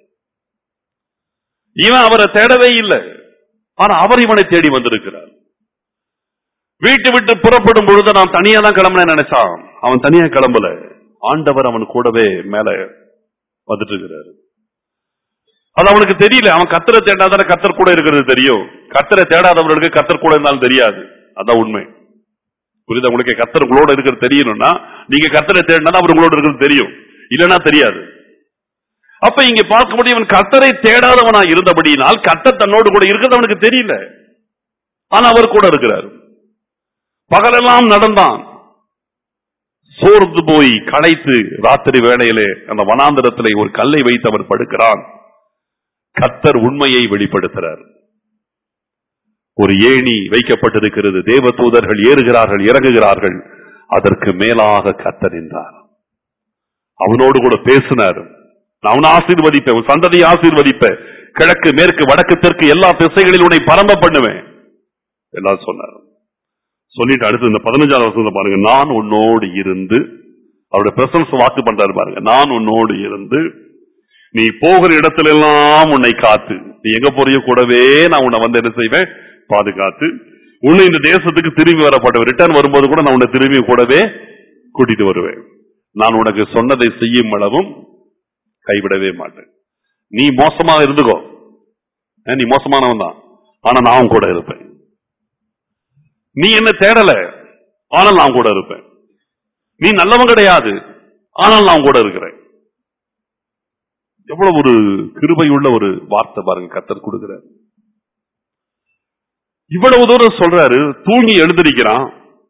இவன் அவரை தேடவே இல்லை, ஆனா அவர் இவனை தேடி வந்திருக்கிறார். வீட்டு விட்டு புறப்படும் பொழுது நான் தனியா தான் கிளம்புன நினைச்சான். அவன் தனியா கிளம்பல, ஆண்டவர் அவன் கூடவே மேல வந்துட்டு இருக்கிறாரு. அது அவனுக்கு தெரியல. அவன் கர்த்தரை தேடாத கர்த்தர் கூட இருக்கிறது தெரியும். கர்த்தரை தேடாதவர்களுக்கு கர்த்தர் கூட இருந்தாலும் தெரியாது. அதான் உண்மை. புரியுதா உங்களுக்கு? கர்த்தர் உங்களோட இருக்கிறது தெரியணும்னா நீங்க கர்த்தரை தேடினா அவர் உங்களோட இருக்கிறது தெரியும், இல்லைன்னா தெரியாது. அப்ப இங்க பார்க்க முடியும், அவன் கர்த்தரை தேடாதவனா இருந்தபடியினால் கர்த்தர் தன்னோடு கூட இருக்கிறது அவனுக்கு தெரியல, ஆனா அவர் கூட இருக்கிறார். பகலெல்லாம் நடந்தான், சோர்ந்து போய் களைத்து ராத்திரி வேளையிலே அந்த வனாந்தரத்திலே ஒரு கல்லை வைத்து அவர் படுக்கிறான். கர்த்தர் உண்மையை வெளிப்படுத்துறார். ஒரு ஏணி வைக்கப்பட்டிருக்கிறது, தேவ தூதர்கள் ஏறுகிறார்கள் இறங்குகிறார்கள், அதற்கு மேலாக கர்த்தர் நின்றார். அவனோடு கூட பேசினார். நான் ஆசீர்வதிப்பேன், உன் சந்ததியை ஆசீர்வதிப்பேன், கிழக்கு மேற்கு வடக்கு தெற்கு எல்லா திசைகளில் உன்னை பரம்ப பண்ணுவேன் எல்லாம் சொன்னார். சொல்லிட்டு அடுத்து இந்த பதினஞ்சாவது வருஷத்துல பாருங்க, நான் உன்னோடு இருந்து, அவருடைய பிரசன்ஸ் வாக்கு பண்றாரு பாருங்க, நான் உன்னோடு இருந்து நீ போகிற இடத்துல எல்லாம் உன்னை காத்து, நீ எங்க போறியோ கூடவே நான் உன்னை வந்து என்ன செய்வேன், பாதுகாத்து உன்னை இந்த தேசத்துக்கு திரும்பி வரப்பட்ட ரிட்டர்ன் வரும்போது கூட நான் உன்னை திரும்பி கூடவே கூட்டிட்டு வருவேன். நான் உனக்கு சொன்னதை செய்யும் அளவும் கைவிடவே மாட்டேன். நீ மோசமாக இருந்துக்கோ, நீ மோசமானவன் தான், ஆனா நான் கூட இருப்பேன். நீ என்ன தேடல, ஆனால் நான் கூட இருப்பேன். நீ நல்லவன் கிடையாது, ஆனால் நான் கூட இருக்கிறேன். எவ்வளவு ஒரு கிருபையுள்ள ஒரு வார்த்தை பாருங்க கர்த்தர் கொடுக்கிறார். இவ்வளவு தூரம் சொல்றாரு. தூங்கி எழுந்திருக்கிறான்,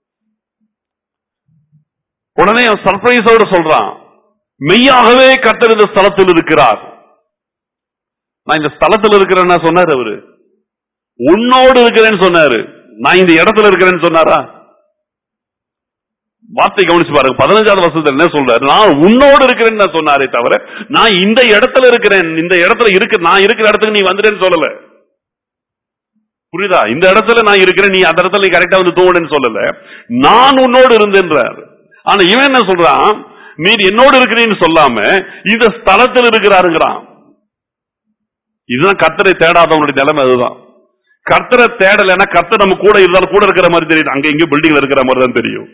உடனே சர்ப்ரைஸோட சொல்றான், மெய்யாகவே கர்த்தர் இந்த ஸ்தலத்தில் இருக்கிறார். நான் இந்த ஸ்தலத்தில் இருக்கிறேன்னா சொன்னாரு அவரு, உன்னோடு இருக்கிறேன்னு சொன்னாரு. நான் இந்த இடத்துல இருக்கிறேன்னு சொன்னாரா? வார்த்தை கவனிச்சு பாருங்க. பதினஞ்சாவது வருஷத்துல என்ன சொல்றாரு, நான் உன்னோடு இருக்கிறேன்னு சொன்னாரே தவிர நான் இந்த இடத்துல இருக்கிறேன், இந்த இடத்துல இருக்கு, நான் இருக்கிற இடத்துக்கு நீ வந்துட்டேன்னு சொல்லல. புரியுதா? இந்த இடத்துல நான் இருக்கிறேன், நீ அந்த இடத்துல நீ கரெக்டா வந்து தூங்குன்னு சொல்லல, நான் உன்னோடு இருந்தேன்றார். ஆனா இவன் என்ன சொல்றான், நீ என்னோடு இருக்கிறேன்னு சொல்லாம இந்த ஸ்தலத்தில் இருக்கிறாருங்கிறான். இதுதான் கர்த்தரை தேடாதவனுடைய நிலைமை. அதுதான் கர்த்தரை தேடலைன்னா கர்த்தர் நம்ம கூட இருந்தாலும் கூட இருக்கிற மாதிரி தெரியும், அங்க எங்க பில்டிங்ல இருக்கிற மாதிரி தான் தெரியும்.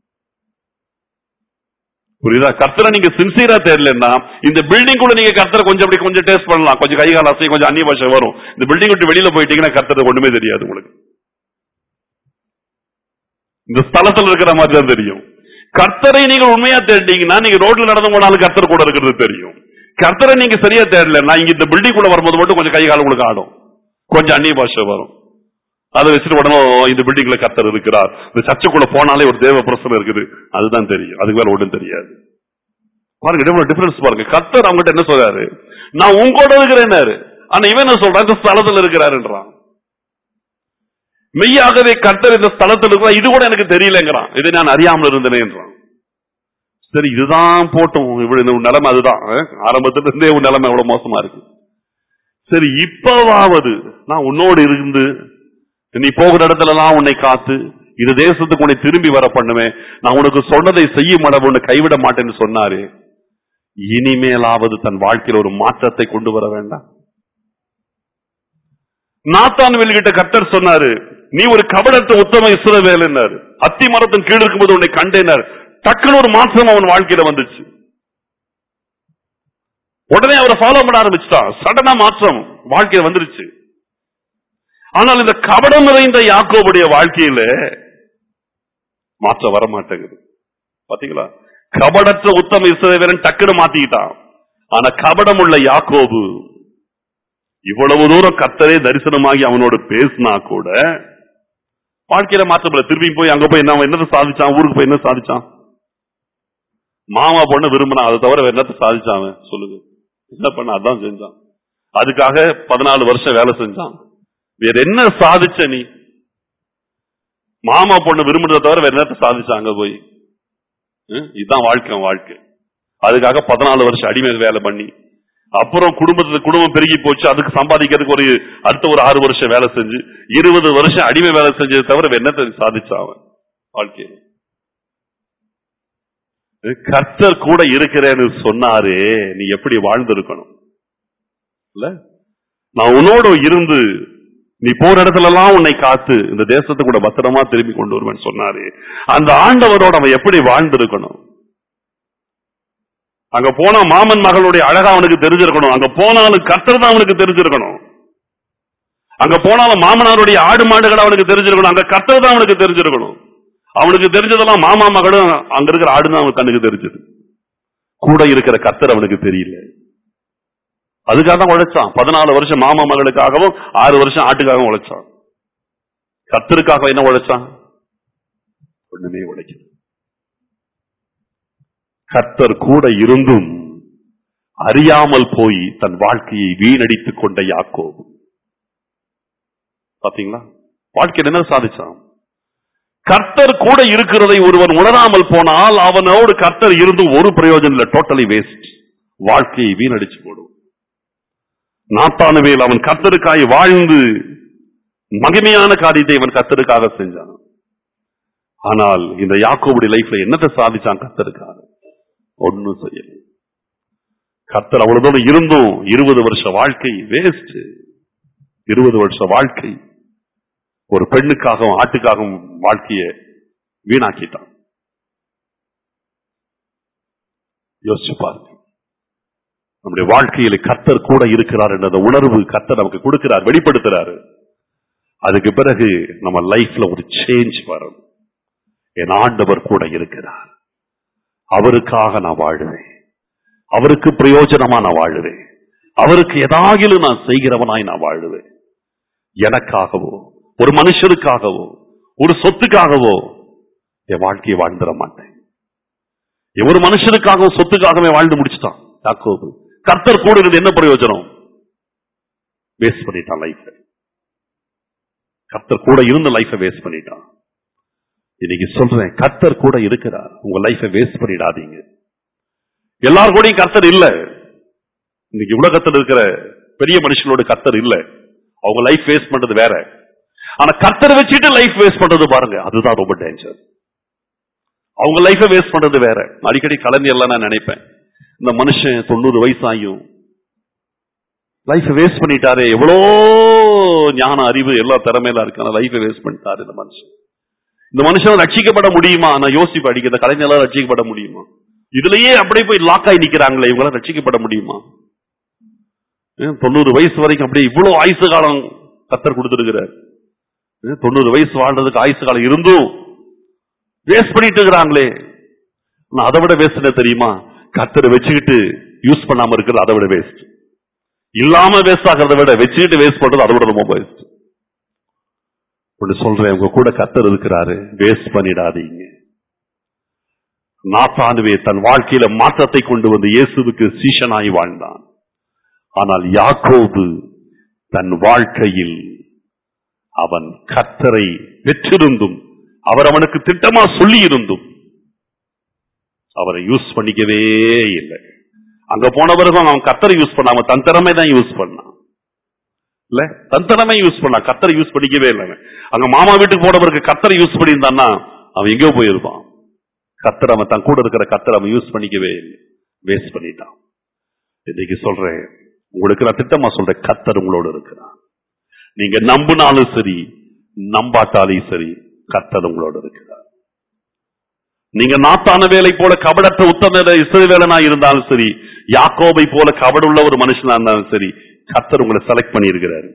புரியுதா? கர்த்தரை நீங்க சின்சியரா தேடலன்னா இந்த பில்டிங் கூட நீங்க கர்த்தரை கொஞ்சம் அப்படி கொஞ்சம் டேஸ்ட் பண்ணலாம், கொஞ்சம் கைகால அசை, கொஞ்சம் அந்நிய பாஷை வரும். இந்த பில்டிங் விட்டு வெளியில போயிட்டீங்கன்னா கர்த்தரை ஒண்ணுமே தெரியாது உங்களுக்கு. இந்த ஸ்தலத்தில் இருக்கிற மாதிரி தான் தெரியும். கர்த்தரை நீங்க உண்மையா தேடிட்டீங்கன்னா நீங்க ரோட்ல நடந்து போனாலும் கர்த்தர் கூட இருக்கிறது தெரியும். கர்த்தரை நீங்க சரியா தேடலன்னா இங்க இந்த பில்டிங் கூட வரும்போது மட்டும் கொஞ்சம் கைகால உங்களுக்கு ஆடும், கொஞ்சம் அந்நிய பாஷை வரும். அதை வச்சுட்டு உடனே இந்த பில்டிங்ல கர்த்தர் இருக்கிறார், இந்த சர்ச்சுக்குள்ள போனாலே ஒரு தேவ பிரசனம் இருக்குது, அதுதான் தெரியும். அதுக்கு மேல ஒன்றும் தெரியாது. பாருங்க டிஃபரன்ஸ் பாருங்க. கர்த்தர் அவங்ககிட்ட என்ன சொல்றாரு, நான் உங்களோட இருக்கிறேன்னாரு, ஆனா இவன் என்ன சொல்றான், இந்த ஸ்தலத்தில் இருக்கிறாருன்றான். மெய்யாகவே கர்த்தர் இந்த ஸ்தலத்தில் இருக்கிறார், இது கூட எனக்கு தெரியலங்கிறான், இதை நான் அறியாமல் இருந்தேன்றான். சரி, இதுதான் போட்டும், இவ்வளவு நிலைமை அதுதான். ஆரம்பத்துல இருந்தே உன் நிலைமை எவ்வளவு மோசமா இருக்கு. சரி, இப்பவாவது நான் உன்னோடு இருந்து நீ போகிற இடத்துல எல்லாம் உன்னை காத்து இது தேசத்துக்கு உன்னை திரும்பி வர பண்ணுவேன், நான் உனக்கு சொன்னதை செய்யும் அளவு உன்னை கைவிட மாட்டேன்னு சொன்னாரு. இனிமேலாவது தன் வாழ்க்கையில் ஒரு மாற்றத்தை கொண்டு வர வேண்டாம். நாத்தான்வேல் கிட்ட கர்த்தர் சொன்னாரு, நீ ஒரு கபடத்த உத்தம இஸ்ரவேலன்னாரு. அத்தி மரத்தின் கீழ் இருக்கும்போது உன்னை கண்டேனார். டக்குன்னு ஒரு மாற்றம் அவன் வாழ்க்கையில வந்துச்சு. உடனே அவரை ஃபாலோ பண்ண ஆரம்பிச்சுட்டான். சடனா மாற்றம் வாழ்க்கையில வந்துருச்சு. ஆனால் இந்த கபடம் நிறைந்த யாக்கோபுடைய வாழ்க்கையில மாற்றம் வர மாட்டேங்குது. பாத்தீங்களா? கபடற்ற உத்தம இஸ்ரவேலன் டக்குன்னு மாத்திக்கிட்டான். ஆனா கபடம் உள்ள யாக்கோபு இவ்வளவு தூரம் கர்த்தரே தரிசனமாகி அவனோடு பேசினா கூட வாழ்க்கையில மாற்றம் இல்ல. திரும்பி போய் அங்க போய் என்ன என்னத்தை சாதிச்சான்? ஊருக்கு போய் என்ன சாதிச்சான்? மாமா பொண்ணு விரும்பினா, அதை தவிர என்னத்தை சாதிச்சான்? சொல்லுங்க. என்ன பண்ண? அதான் செஞ்சான். அதுக்காக பதினாலு வருஷம் வேலை செஞ்சான். வேற என்ன சாதிச்ச நீ? மாமா பொண்ணு விரும்புறதை தவிர வேற என்னத்தை சாதிச்சாங்க போய்? இதுதான் வாழ்க்கை வாழ்க்கை. அதுக்காக பதினாலு வருஷம் அடிமை வேலை பண்ணி, அப்புறம் குடும்பத்துக்கு குடும்பம் பெருகி போச்சு. அதுக்கு சம்பாதிக்கிறதுக்கு ஒரு அடுத்த ஒரு ஆறு வருஷம் வேலை செஞ்சு இருபது வருஷம் அடிமை வேலை செஞ்சதை தவிர வேற என்னத்தை சாதிச்சான் வாழ்க்கையில? கர்த்தர் கூட இருக்கிறேன்னு சொன்னாரே, நீ எப்படி வாழ்ந்திருக்கணும்? இல்ல, நான் உன்னோடு இருந்து நீ போற இடத்துல எல்லாம் உன்னை காத்து இந்த தேசத்தை கூட பத்திரமா திரும்பி கொண்டு வருவேன் சொன்னாரு. அந்த ஆண்டவரோட அவன் எப்படி வாழ்ந்திருக்கணும்? அங்க போனா மாமன் மகளுடைய அழகா அவனுக்கு தெரிஞ்சிருக்கணும். அங்க போனாலும் கர்த்தர் தான் அவனுக்கு தெரிஞ்சிருக்கணும். அங்க போனாலும் மாமனாருடைய ஆடு மாடுகள் அவனுக்கு தெரிஞ்சிருக்கணும். அங்க கர்த்தர் தான் அவனுக்கு தெரிஞ்சிருக்கணும். அவனுக்கு தெரிஞ்சதெல்லாம் மாமா மகளும் அங்க இருக்கிற ஆடுதான் அவனுக்கு கண்ணுக்கு தெரிஞ்சது. கூட இருக்கிற கர்த்தர் அவனுக்கு தெரியல. அதுக்காக தான் உழைச்சான். பதினாலு வருஷம் மாமா மகளுக்காகவும் ஆறு வருஷம் ஆட்டுக்காகவும் உழைச்சான். கர்த்தருக்காக என்ன உழைச்சான்? ஒண்ணுமே உழைக்கல. கர்த்தர் கூட இருந்தும் அறியாமல் போய் தன் வாழ்க்கையை வீணடித்துக் கொண்ட யாக்கோபு. பாத்தீங்களா? வாழ்க்கையில் என்ன சாதிச்சான்? கர்த்தர் கூட இருக்கிறதை ஒருவன் உணராமல் போனால் அவனோடு கர்த்தர் இருந்து ஒரு பிரயோஜனம் இல்லை. Totally waste. வாழ்க்கையை வீணடிச்சு போடும். நாத்தானுவேல் அவன் கர்த்தருக்காய் வாழ்ந்து மகிமையான காரியத்தை அவன் கர்த்தருக்காக செஞ்சான். ஆனால் இந்த யாக்கோபுடைய லைஃப்ல என்னத்தை சாதிச்சான்? கர்த்தருக்காக ஒன்னும் செய்யல. கர்த்தர் அவ்வளவு இருந்தும் இருபது வருஷ வாழ்க்கை வேஸ்ட். இருபது வருஷ வாழ்க்கை ஒரு பெண்ணுக்காகவும் ஆட்டுக்காகவும் வாழ்க்கையை வீணாக்கிட்டான். யோசிச்சு பாருங்க. நம்முடைய வாழ்க்கையில கர்த்தர் கூட இருக்கிறார் என்ற உணர்வு கர்த்தர் நமக்கு கொடுக்கிறார், வெளிப்படுத்துறாரு. அதுக்கு பிறகு நம்ம லைஃப்ல ஒரு சேஞ்ச் வரும். என் ஆண்டவர் கூட இருக்கிறார், அவருக்காக நான் வாழுவேன், அவருக்கு பிரயோஜனமா நான் வாழுவேன், அவருக்கு ஏதாகிலும் நான் செய்கிறவனாய் நான் வாழுவேன். எனக்காகவோ ஒரு மனுஷருக்காகவோ ஒரு சொத்துக்காகவோ என் வாழ்க்கையை வாழ்ந்துட மாட்டேன். ஒரு மனுஷருக்காகவும் சொத்துக்காகவே வாழ்ந்து முடிச்சுட்டான் யாக்கோபு. கர்த்தர் கூட இருந்து என்ன பிரயோஜனம்? வேஸ்ட் பண்ணிட்டான் லைஃப். கர்த்தர் கூட இருந்த லைஃபை வேஸ்ட் பண்ணிட்டான். இன்னைக்கு சொல்றேன், கர்த்தர் கூட இருக்கிறார். உங்க லைஃபை வேஸ்ட் பண்ணிடாதீங்க. எல்லாரும் கூடயும் கர்த்தர் இல்ல. இன்னைக்கு உலகத்தில் இருக்கிற பெரிய மனுஷங்களோட கர்த்தர் இல்ல. அவங்க லைஃப் வேஸ்ட் பண்றது வேற. ஆனா கர்த்தர் வச்சுட்டு லைஃப் வேஸ்ட் பண்றது பாருங்க, அதுதான் ரொம்ப டேஞ்சர். அவங்க லைஃபை வேஸ்ட் பண்றது வேற. அடிக்கடி கலைஞர்லாம் நான் நினைப்பேன், இந்த மனுஷன் தொண்ணூறு வயசாயும் லைஃப் வேஸ்ட் பண்ணிட்டாரு. எவ்வளோ ஞான அறிவு எல்லா திறமையில இருக்கு, லைஃபை வேஸ்ட் பண்ணிட்டாரு இந்த மனுஷன். இந்த மனுஷன் ரட்சிக்கப்பட முடியுமா? நான் யோசிப்பேன் அடிக்க, இந்த கலைஞர்களால் ரட்சிக்கப்பட முடியுமா? இதுலயே அப்படியே போய் லாக் ஆகி நிக்கிறாங்களே, இவங்களாம் ரட்சிக்கப்பட முடியுமா? தொண்ணூறு வயசு வரைக்கும் அப்படியே இவ்வளவு ஆயுசு காலம் கர்த்தர் கொடுத்திருக்கிறார். தொண்ணூறு வயசு வாழ்றதுக்கு ஆயுசு காலம் இருந்தும் வேஸ்ட் பண்ணிட்டு இருக்கிறாங்களே. அதை விட வேஸ்ட் என்ன தெரியுமா? கர்த்தரை வச்சுக்கிட்டு யூஸ் பண்ணாம இருக்கிறது அதை விட வேஸ்ட். இல்லாம வேஸ்ட் ஆகிறத விட வச்சுக்கிட்டு வேஸ்ட் பண்றது அதை விட ரொம்ப வேஸ்ட். ஒன்று சொல்றேன், உங்க கூட கர்த்தர் இருக்கிறாரு, வேஸ்ட் பண்ணிடாதீங்க. நாத்தானுவே தன் வாழ்க்கையில மாற்றத்தை கொண்டு வந்து இயேசுவுக்கு சீஷனாய் வாழ்ந்தான். ஆனால் யாக்கோபு தன் வாழ்க்கையில் அவன் கர்த்தரை பெற்றிருந்தும் அவர் அவனுக்கு திட்டமா சொல்லி இருந்தும் அவரை யூஸ் பண்ணிக்கவே இல்லை. அங்க போனவர்கள் அவன் கர்த்தரை யூஸ் பண்ணாம தன் திறமை தான் யூஸ் பண்ணான். இல்ல, தன் திறமை யூஸ் பண்ணா, கர்த்தரை யூஸ் பண்ணிக்கவே இல்லை. அங்க மாமா வீட்டுக்கு போனவருக்கு கர்த்தரை யூஸ் பண்ணியிருந்தான்னா அவன் எங்கேயோ போயிருப்பான். கர்த்தர் அவன் தன் கூட இருக்கிற கர்த்தர் அவன் யூஸ் பண்ணிக்கவே இல்லை. வேஸ்ட் பண்ணிட்டான். இன்னைக்கு சொல்றேன், உங்களுக்கு நான் திட்டமா சொல்றேன், கர்த்தர் உங்களோடு இருக்கிறார். நீங்க நம்பினாலும் சரி, நம்பாட்டாலும் சரி, கர்த்தர் உங்களோடு இருக்கிறார். நீங்க நாத்தான வேலை போல கபடற்ற உத்தம இஸ்ரவேலனா இருந்தாலும் சரி, யாக்கோபை போல கபடுள்ள ஒரு மனுஷனா இருந்தாலும் சரி, கர்த்தர் உங்களை செலக்ட் பண்ணி இருக்கிறாரு.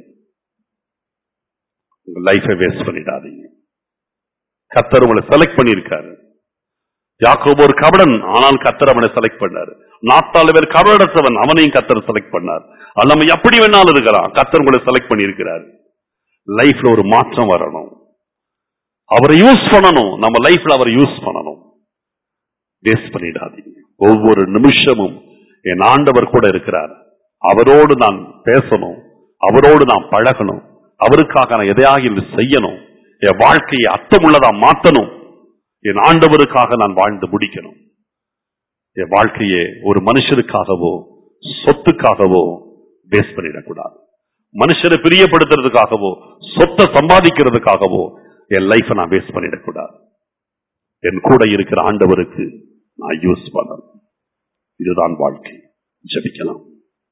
உங்க லைஃபை வேஸ்ட் பண்ணிடாதீங்க. கர்த்தர் உங்களை செலக்ட் பண்ணி இருக்காரு. யாக்கோபு ஒரு கபடன், ஆனால் கர்த்தர் அவனை செலக்ட் பண்ணாரு. நாத்தால வேறு கபடற்றவன், அவனையும் கர்த்தர் செலக்ட் பண்ணார். அல்ல எப்படி வேணாலும் இருக்கிறான், கர்த்தர் உங்களை செலக்ட் பண்ணி இருக்கிறார். லைஃப்ல ஒரு மாற்றம் வரணும், அவரை யூஸ் பண்ணணும். நம்ம லைஃப்ல அவரை யூஸ் பண்ணணும். வேஸ்ட் பண்ணிடாதீங்க. ஒவ்வொரு நிமிஷமும் என் ஆண்டவர் கூட இருக்கிறார், அவரோடு நான் பேசணும், அவரோடு நான் பழகணும், அவருக்காக நான் எதையாக செய்யணும், என் வாழ்க்கையை அர்த்தமுள்ளதா மாற்றணும், என் ஆண்டவருக்காக நான் வாழ்ந்து முடிக்கணும். என் வாழ்க்கையை ஒரு மனுஷருக்காகவோ சொத்துக்காகவோ வேஸ்ட் பண்ணிடக்கூடாது. மனுஷரை பிரியப்படுத்துறதுக்காகவோ சொத்தை சம்பாதிக்கிறதுக்காகவோ என் லைஃபை நான் வேஸ்ட் பண்ணிடக்கூடாது. என் கூட இருக்கிற ஆண்டவருக்கு நான் யூஸ் பண்ணணும். இதுதான் வாழ்க்கை. ஜெபிக்கலாம்.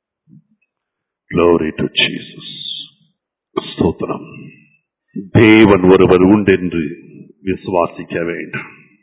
Glory to Jesus. ஸ்தோத்திரம். தேவன் ஒருவர் உண்டென்று விசுவாசிக்க வேண்டும்.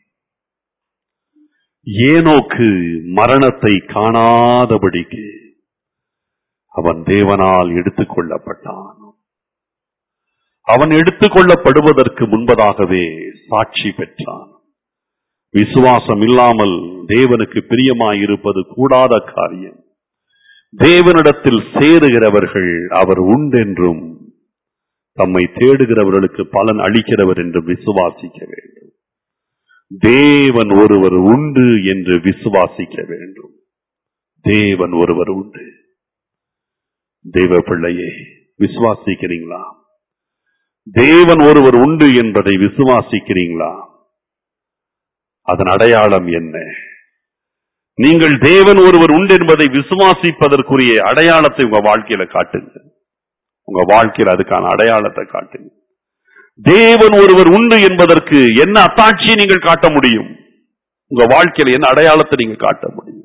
ஏனோக்கு மரணத்தை காணாதபடிக்கு அவன் தேவனால் எடுத்துக் கொள்ளப்பட்டான். அவன் எடுத்துக் கொள்ளப்படுவதற்கு முன்பதாகவே சாட்சி பெற்றான். விசுவாசம் இல்லாமல் தேவனுக்கு பிரியமாயிருப்பது கூடாத காரியம். தேவனிடத்தில் சேருகிறவர்கள் அவர் உண்டென்றும் தம்மை தேடுகிறவர்களுக்கு பலன் அளிக்கிறவர் என்று விசுவாசிக்க வேண்டும். தேவன் ஒருவர் உண்டு என்று விசுவாசிக்க வேண்டும். தேவன் ஒருவர் உண்டு. தேவ பிள்ளையே, விசுவாசிக்கிறீங்களா? தேவன் ஒருவர் உண்டு என்பதை விசுவாசிக்கிறீங்களா? அதன் அடையாளம் என்ன? நீங்கள் தேவன் ஒருவர் உண்டு என்பதை விசுவாசிப்பதற்குரிய அடையாளத்தை உங்க வாழ்க்கையில காட்டுங்க. உங்க வாழ்க்கையில் அதுக்கான அடையாளத்தை காட்டுங்க. தேவன் ஒருவர் உண்டு என்பதற்கு என்ன அத்தாட்சியை நீங்கள் காட்ட முடியும்? உங்க வாழ்க்கையில என்ன அடையாளத்தை நீங்க காட்ட முடியும்?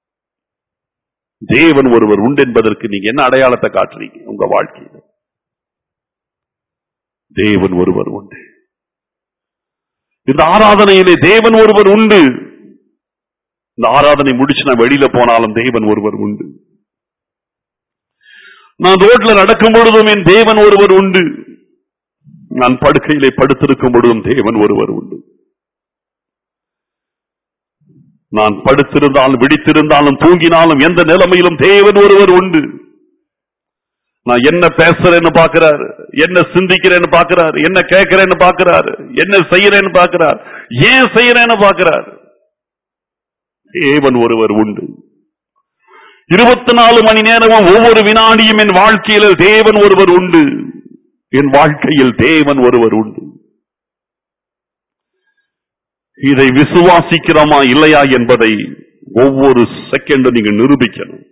தேவன் ஒருவர் உண்டு என்பதற்கு நீங்க என்ன அடையாளத்தை காட்டுறீங்க உங்க வாழ்க்கையில? தேவன் ஒருவர் உண்டு. இந்த ஆராதனையிலே தேவன் ஒருவர் உண்டு. இந்த ஆராதனை முடிச்சு நான் வெளியில போனாலும் தேவன் ஒருவர் உண்டு. நான் ரோட்ல நடக்கும் பொழுதும் என் தேவன் ஒருவர் உண்டு. நான் படுக்கையிலே படுத்திருக்கும் பொழுதும் தேவன் ஒருவர் உண்டு. நான் படுத்திருந்தாலும் விழித்திருந்தாலும் தூங்கினாலும் எந்த நிலைமையிலும் தேவன் ஒருவர் உண்டு. நான் என்ன பேசுறேன்னு பாக்குறாரு, என்ன சிந்திக்கிறேன்னு பாக்குறாரு, என்ன கேட்கிறேன்னு பாக்குறாரு, என்ன செய்யறேன்னு பாக்குறாரு, ஏன் செய்யறேன்னு பாக்குறாரு. தேவன் ஒருவர் உண்டு. இருபத்தி நாலு மணி நேரமும் ஒவ்வொரு வினாடியும் என் வாழ்க்கையில் தேவன் ஒருவர் உண்டு. என் வாழ்க்கையில் தேவன் ஒருவர் உண்டு. இதை விசுவாசிக்கிறோமா இல்லையா என்பதை ஒவ்வொரு செகண்டும் நீங்க நிரூபிக்கணும்.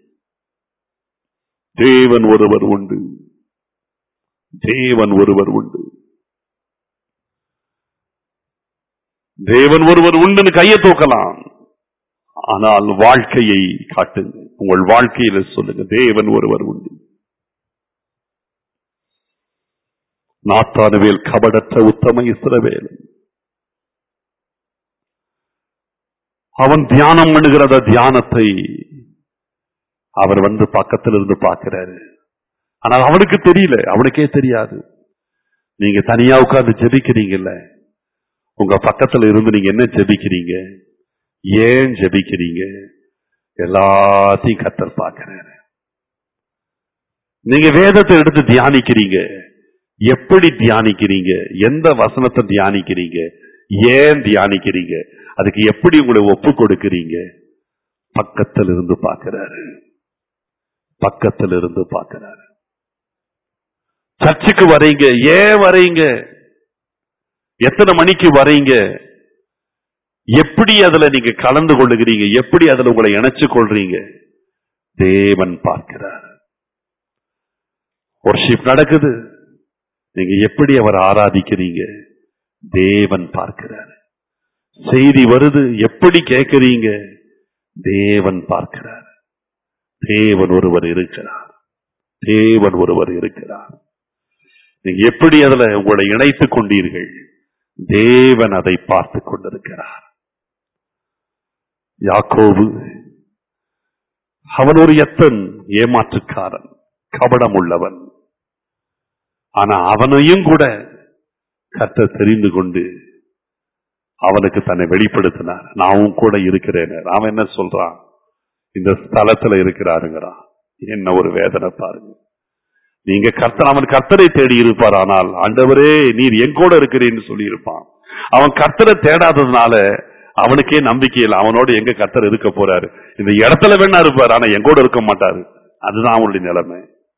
தேவன் ஒருவர் உண்டு. தேவன் ஒருவர் உண்டு. தேவன் ஒருவர் உண்டுன்னு கையை தூக்கலாம், ஆனால் வாழ்க்கையை காட்டுங்க. உங்கள் வாழ்க்கையில சொல்லுங்க, தேவன் ஒருவர் உண்டு. நாத்தானுவேல் கபடற்ற உத்தம இஸ்ரவேல். அவன் தியானம் பண்ணுகிற தியானத்தை அவர் வந்து பக்கத்தில் இருந்து பார்க்கிறாரு. ஆனால் அவனுக்கு தெரியல, அவனுக்கே தெரியாது. நீங்க தனியா உட்கார்ந்து ஜெபிக்கிறீங்கல்ல, உங்க பக்கத்துல இருந்து நீங்க என்ன ஜெபிக்கிறீங்க, ஏன் ஜெபிக்கிறீங்க, எல்லாத்தையும் கர்த்தர் பார்க்கிறாரு. நீங்க வேதத்தை எடுத்து தியானிக்கிறீங்க, எப்படி தியானிக்கிறீங்க, எந்த வசனத்தை தியானிக்கிறீங்க, ஏன் தியானிக்கிறீங்க, அதுக்கு எப்படி உங்களை ஒப்பு கொடுக்கிறீங்க, பக்கத்தில் இருந்து பார்க்கிறாரு. பக்கத்தில் இருந்து பார்க்கிறாரு. சர்ச்சுக்கு வரீங்க, ஏன் வரீங்க, எத்தனை மணிக்கு வரீங்க, எப்படி அதுல நீங்க கலந்து கொள்ளுகிறீங்க, எப்படி அதுல உங்களை இணைச்சு கொள்றீங்க, தேவன் பார்க்கிறார். வொர்ஷிப் நடக்குது, நீங்க எப்படி அவர் ஆராதிக்கிறீங்க, தேவன் பார்க்கிறார். செய்தி வருது, எப்படி கேட்கிறீங்க, தேவன் பார்க்கிறார். தேவன் ஒருவர் இருக்கிறார். தேவன் ஒருவர் இருக்கிறார். நீங்க எப்படி அதுல உங்களை இணைத்துக் கொண்டீர்கள்? தேவன் அதை பார்த்துக் கொண்டிருக்கிறார். யாக்கோபு அவன் ஒரு எத்தன், ஏமாற்றுக்காரன், கபடம் உள்ளவன். ஆனா அவனையும் கூட கர்த்தர் தெரிந்து கொண்டு அவனுக்கு தன்னை வெளிப்படுத்தினார். நானும் கூட இருக்கிறேன். அவன் என்ன சொல்றான்? இந்த ஸ்தலத்துல இருக்கிறாருங்கிறான். என்ன ஒரு வேதனை பாருங்க. நீங்க கர்த்தர், அவன் கர்த்தரை தேடி இருப்பார். ஆனால் ஆண்டவரே நீர் என் கூட இருக்கிறேன்னு சொல்லி இருப்பான். அவன் கர்த்தரை தேடாததுனால அவனுக்கே நம்பிக்கை இல்லை. அவனோட எங்க கர்த்தர் இருக்க போறாரு? இந்த இடத்துல வேணா இருப்பாரு, ஆனா என் கூட இருக்க மாட்டாரு. அதுதான் அவனுடைய நிலைமை.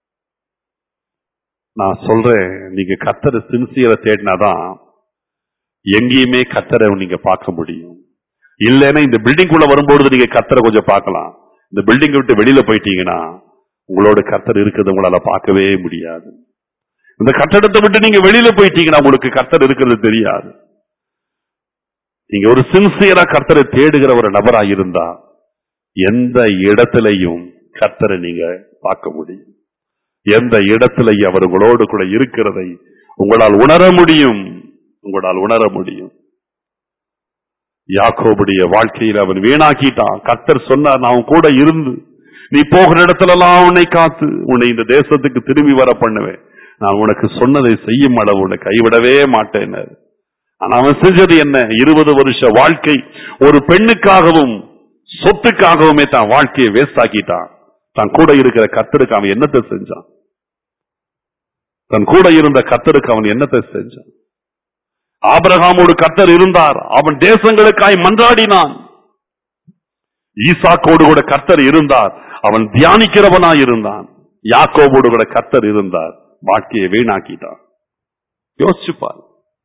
நான் சொல்றேன், நீங்க கர்த்தரை சின்சியரை தேடினாதான் எங்கேயுமே கர்த்தரை நீங்க பார்க்க முடியும். இல்லைன்னா இந்த பில்டிங் குள்ள வரும்போது நீங்க கர்த்தரை கொஞ்சம் பார்க்கலாம். இந்த பில்டிங் விட்டு வெளியில போயிட்டீங்கன்னா உங்களோட கர்த்தர் இருக்கிறது உங்களால பார்க்கவே முடியாது. இந்த கட்டடத்தை விட்டு நீங்க வெளியில போயிட்டீங்கன்னா உங்களுக்கு கர்த்தர் இருக்கிறது தெரியாது. நீங்க ஒரு சின்சியரா கர்த்தரை தேடுகிற ஒரு நபரா இருந்தா எந்த இடத்திலையும் கர்த்தரை நீங்க பார்க்க முடியும். எந்த இடத்திலையும் அவர் உங்களோடு கூட இருக்கிறதை உங்களால் உணர முடியும். உங்களால் உணர முடியும். யாக்கோபுடைய வாழ்க்கையில் அவன் வீணாக்கிட்டான். கர்த்தர் சொன்னார், நான் கூட இருந்து நீ போகிற இடத்துல எல்லாம் உன்னை காத்து உன்னை இந்த தேசத்துக்கு திரும்பி வர பண்ணுவேன். நான் உனக்கு சொன்னதை செய்யும் அளவு உன்னை கைவிடவே மாட்டேன். ஆனா அவன் செஞ்சது என்ன? இருபது வருஷ வாழ்க்கை ஒரு பெண்ணுக்காகவும் சொத்துக்காகவுமே தான் வாழ்க்கையை வேஸ்ட் ஆக்கிட்டான். தன் கூட இருக்கிற கர்த்தருக்கு அவன் என்னத்தை செஞ்சான்? தன் கூட இருந்த கர்த்தருக்கு அவன் என்னத்தை செஞ்சான்? ஆபிரகாமோடு கர்த்தர் இருந்தார். அவன் தேசங்களுக்காய் மன்றாடினான். ஈசாக்கோடு கூட கர்த்தர் இருந்தார். அவன் தியானிக்கிறவனாய் இருந்தான். யாக்கோபோடு கூட கர்த்தர் இருந்தார். வாழ்க்கையை வீணாக்கிட்டான். யோசிச்சுப்பார்.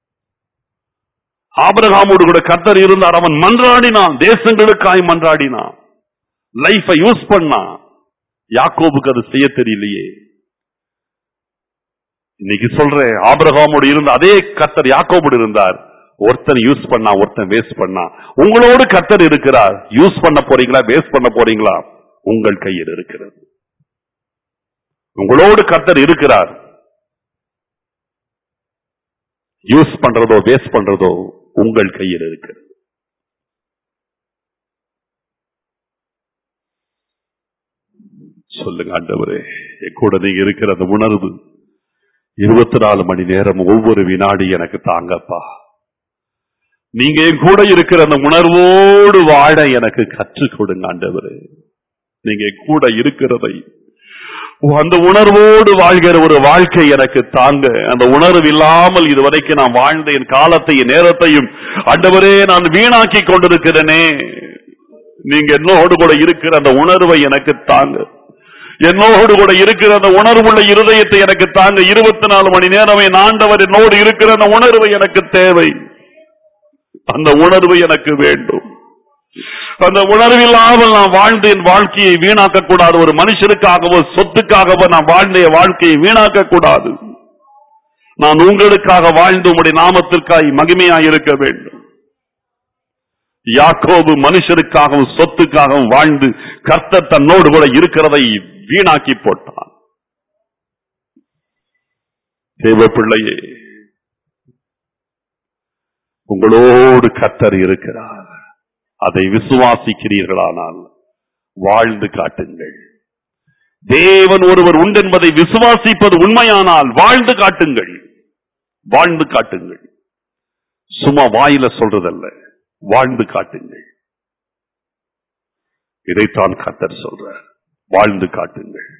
ஆபிரகாமோடு கூட கர்த்தர் இருந்தார். அவன் மன்றாடினான். தேசங்களுக்காய் மன்றாடினான். லைஃபை யூஸ் பண்ணான். யாக்கோபுக்கு அது செய்ய தெரியலையே. இன்னைக்கு சொல்றேன், ஆபிரகாமோடு இருந்த அதே கர்த்தர் யாக்கோபோடு இருந்தார். ஒருத்தன் யூஸ் பண்ணா, ஒருத்தன் வேஸ்ட் பண்ணா. உங்களோடு கர்த்தர் இருக்கிறார். யூஸ் பண்ண போறீங்களா, வேஸ்ட் பண்ண போறீங்களா? உங்கள் கையில் இருக்கிறது. உங்களோடு கர்த்தர் இருக்கிறார். யூஸ் பண்றதோ வேஸ்ட் பண்றதோ உங்கள் கையில் இருக்கிறது. சொல்லுங்க, ஆண்டவரே என் கூட நீங்க இருக்கிற அந்த உணர்வு இருபத்தி நாலு மணி நேரம் ஒவ்வொரு வினாடி எனக்கு தாங்கப்பா. நீங்க என் கூட இருக்கிற அந்த உணர்வோடு வாழ எனக்கு கற்றுக் கொடுங்க ஆண்டவரே. நீங்க கூட இருக்கிறதை அந்த உணர்வோடு வாழ்கிற ஒரு வாழ்க்கை எனக்கு தாங்க. அந்த உணர்வு இல்லாமல் இதுவரைக்கும் நான் வாழ்ந்த என் காலத்தையும் நேரத்தையும் ஆண்டவரே நான் வீணாக்கி கொண்டிருக்கிறேனே. நீங்க என்னோடு கூட இருக்கிற அந்த உணர்வை எனக்கு தாங்க. என்னோடு கூட இருக்கிற அந்த உணர்வுள்ள இருதயத்தை எனக்கு தாங்க. இருபத்தி நாலு மணி நேரமே ஆண்டவர் என்னோடு இருக்கிற அந்த உணர்வு எனக்கு தேவை. அந்த உணர்வு எனக்கு வேண்டும். அந்த உணர்வில்லாமல் நான் வாழ்ந்து என் வாழ்க்கையை வீணாக்க கூடாது. ஒரு மனுஷனுக்காகவோ சொத்துக்காகவோ நான் வாழ்ந்த வாழ்க்கையை வீணாக்க கூடாது. நான் உங்களுக்காக வாழ்ந்து உம்முடைய நாமத்திற்காக மகிமையாய் இருக்க வேண்டும். யாக்கோபு மனுஷனுக்காகவும் சொத்துக்காகவும் வாழ்ந்து கர்த்தர் தன்னோடு கூட இருக்கிறதை வீணாக்கி போட்டான். தேவ பிள்ளையே, உங்களோடு கர்த்தர் இருக்கிறார். அதை விசுவாசிக்கிறீர்களானால் வாழ்ந்து காட்டுங்கள். தேவன் ஒருவர் உண்டு என்பதை விசுவாசிப்பது உண்மையானால் வாழ்ந்து காட்டுங்கள். வாழ்ந்து காட்டுங்கள். சும்மா வாயில சொல்றதல்ல, வாழ்ந்து காட்டுங்கள். இதைத்தான் கர்த்தர் சொல்றார். வாழ்ந்து காட்டுங்கள்.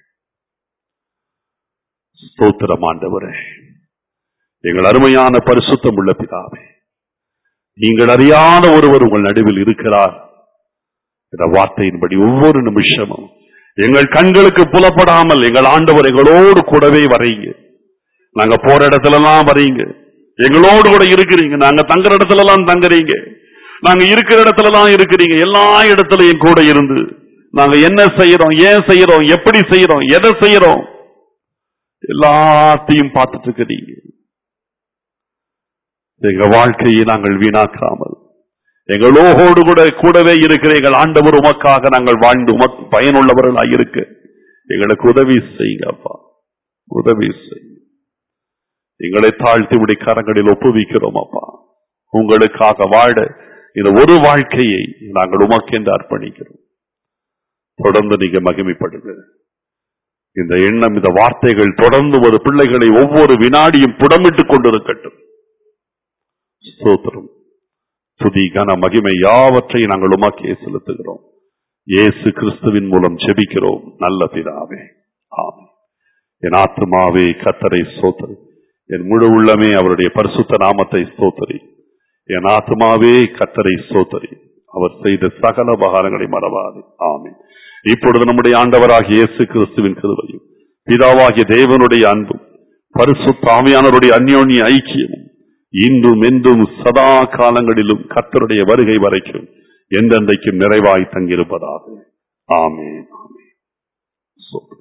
ஸ்தோத்திரம் ஆண்டவரே. எங்கள் அருமையான பரிசுத்தம் உள்ள பிதாவே, நீங்கள் அறியாத ஒருவர் உங்கள் நடுவில் இருக்கிறார். இந்த வார்த்தையின்படி ஒவ்வொரு நிமிஷமும் எங்கள் கண்களுக்கு புலப்படாமல் எங்கள் ஆண்டவர் எங்களோடு கூடவே வரீங்க. நாங்க போற இடத்துல எல்லாம் வரீங்க. எங்களோடு கூட இருக்கிறீங்க. நாங்க தங்குற இடத்துல எல்லாம் தங்குறீங்க. நாங்க இருக்கிற இடத்துல எல்லாம் இருக்கிறீங்க. எல்லா இடத்துலயும் கூட இருந்து நாங்க என்ன செய்யறோம், ஏன் செய்யறோம், எப்படி செய்யறோம், எதை செய்யறோம், எல்லாத்தையும் பார்த்துட்டு இருக்கிறீங்க. எங்க வாழ்க்கையை நாங்கள் வீணாக்காமல் எங்களோடு கூட கூடவே இருக்கிற எங்கள் ஆண்டவர் உமக்காக நாங்கள் வாழ்ந்து உமக்கு பயனுள்ளவர்களாக இருக்க எங்களுக்கு உதவி செய்யுங்க அப்பா, உதவி செய்யுங்க. எங்களை தாழ்த்தி உடைய கரங்களில் ஒப்புவிக்கிறோம் அப்பா. உங்களுக்காக வாழ இந்த ஒரு வாழ்க்கையை நாங்கள் உமக்கென்று அர்ப்பணிக்கிறோம். தொடர்ந்து நீங்க மகிமைப்படுங்க. இந்த எண்ணம், இந்த வார்த்தைகள் தொடர்ந்து ஒரு பிள்ளைகளை ஒவ்வொரு வினாடியும் புடமிட்டுக் கொண்டிருக்கட்டும். ஸ்தோத்திரம், துதி, கன, மகிமை யாவற்றையும் நாங்கள் உமக்கே செலுத்துகிறோம். இயேசு கிறிஸ்துவின் மூலம் ஜெபிக்கிறோம் நல்ல பிதாவே, ஆமென். என் ஆத்துமாவே கர்த்தரை ஸ்தோத்திரி, என் முழு உள்ளமே அவருடைய பரிசுத்த நாமத்தை ஸ்தோத்திரி. என் ஆத்துமாவே கர்த்தரை ஸ்தோத்திரி, அவர் செய்த சகல உபகாரங்களை மறவாது. ஆமென். இப்பொழுது நம்முடைய ஆண்டவராகிய இயேசு கிறிஸ்துவின் கிருபையும் பிதாவாகிய தேவனுடைய அன்பும் பரிசுத்த ஆவியானவருடைய அந்யோன்ய ஐக்கியமும் இன்றும் என்றும் சதா காலங்களிலும் கர்த்தருடைய வருகை வரைக்கும் என்றென்றைக்கும் நிறைவாய் தங்கியிருப்பதாக. ஆமென். ஆமென்.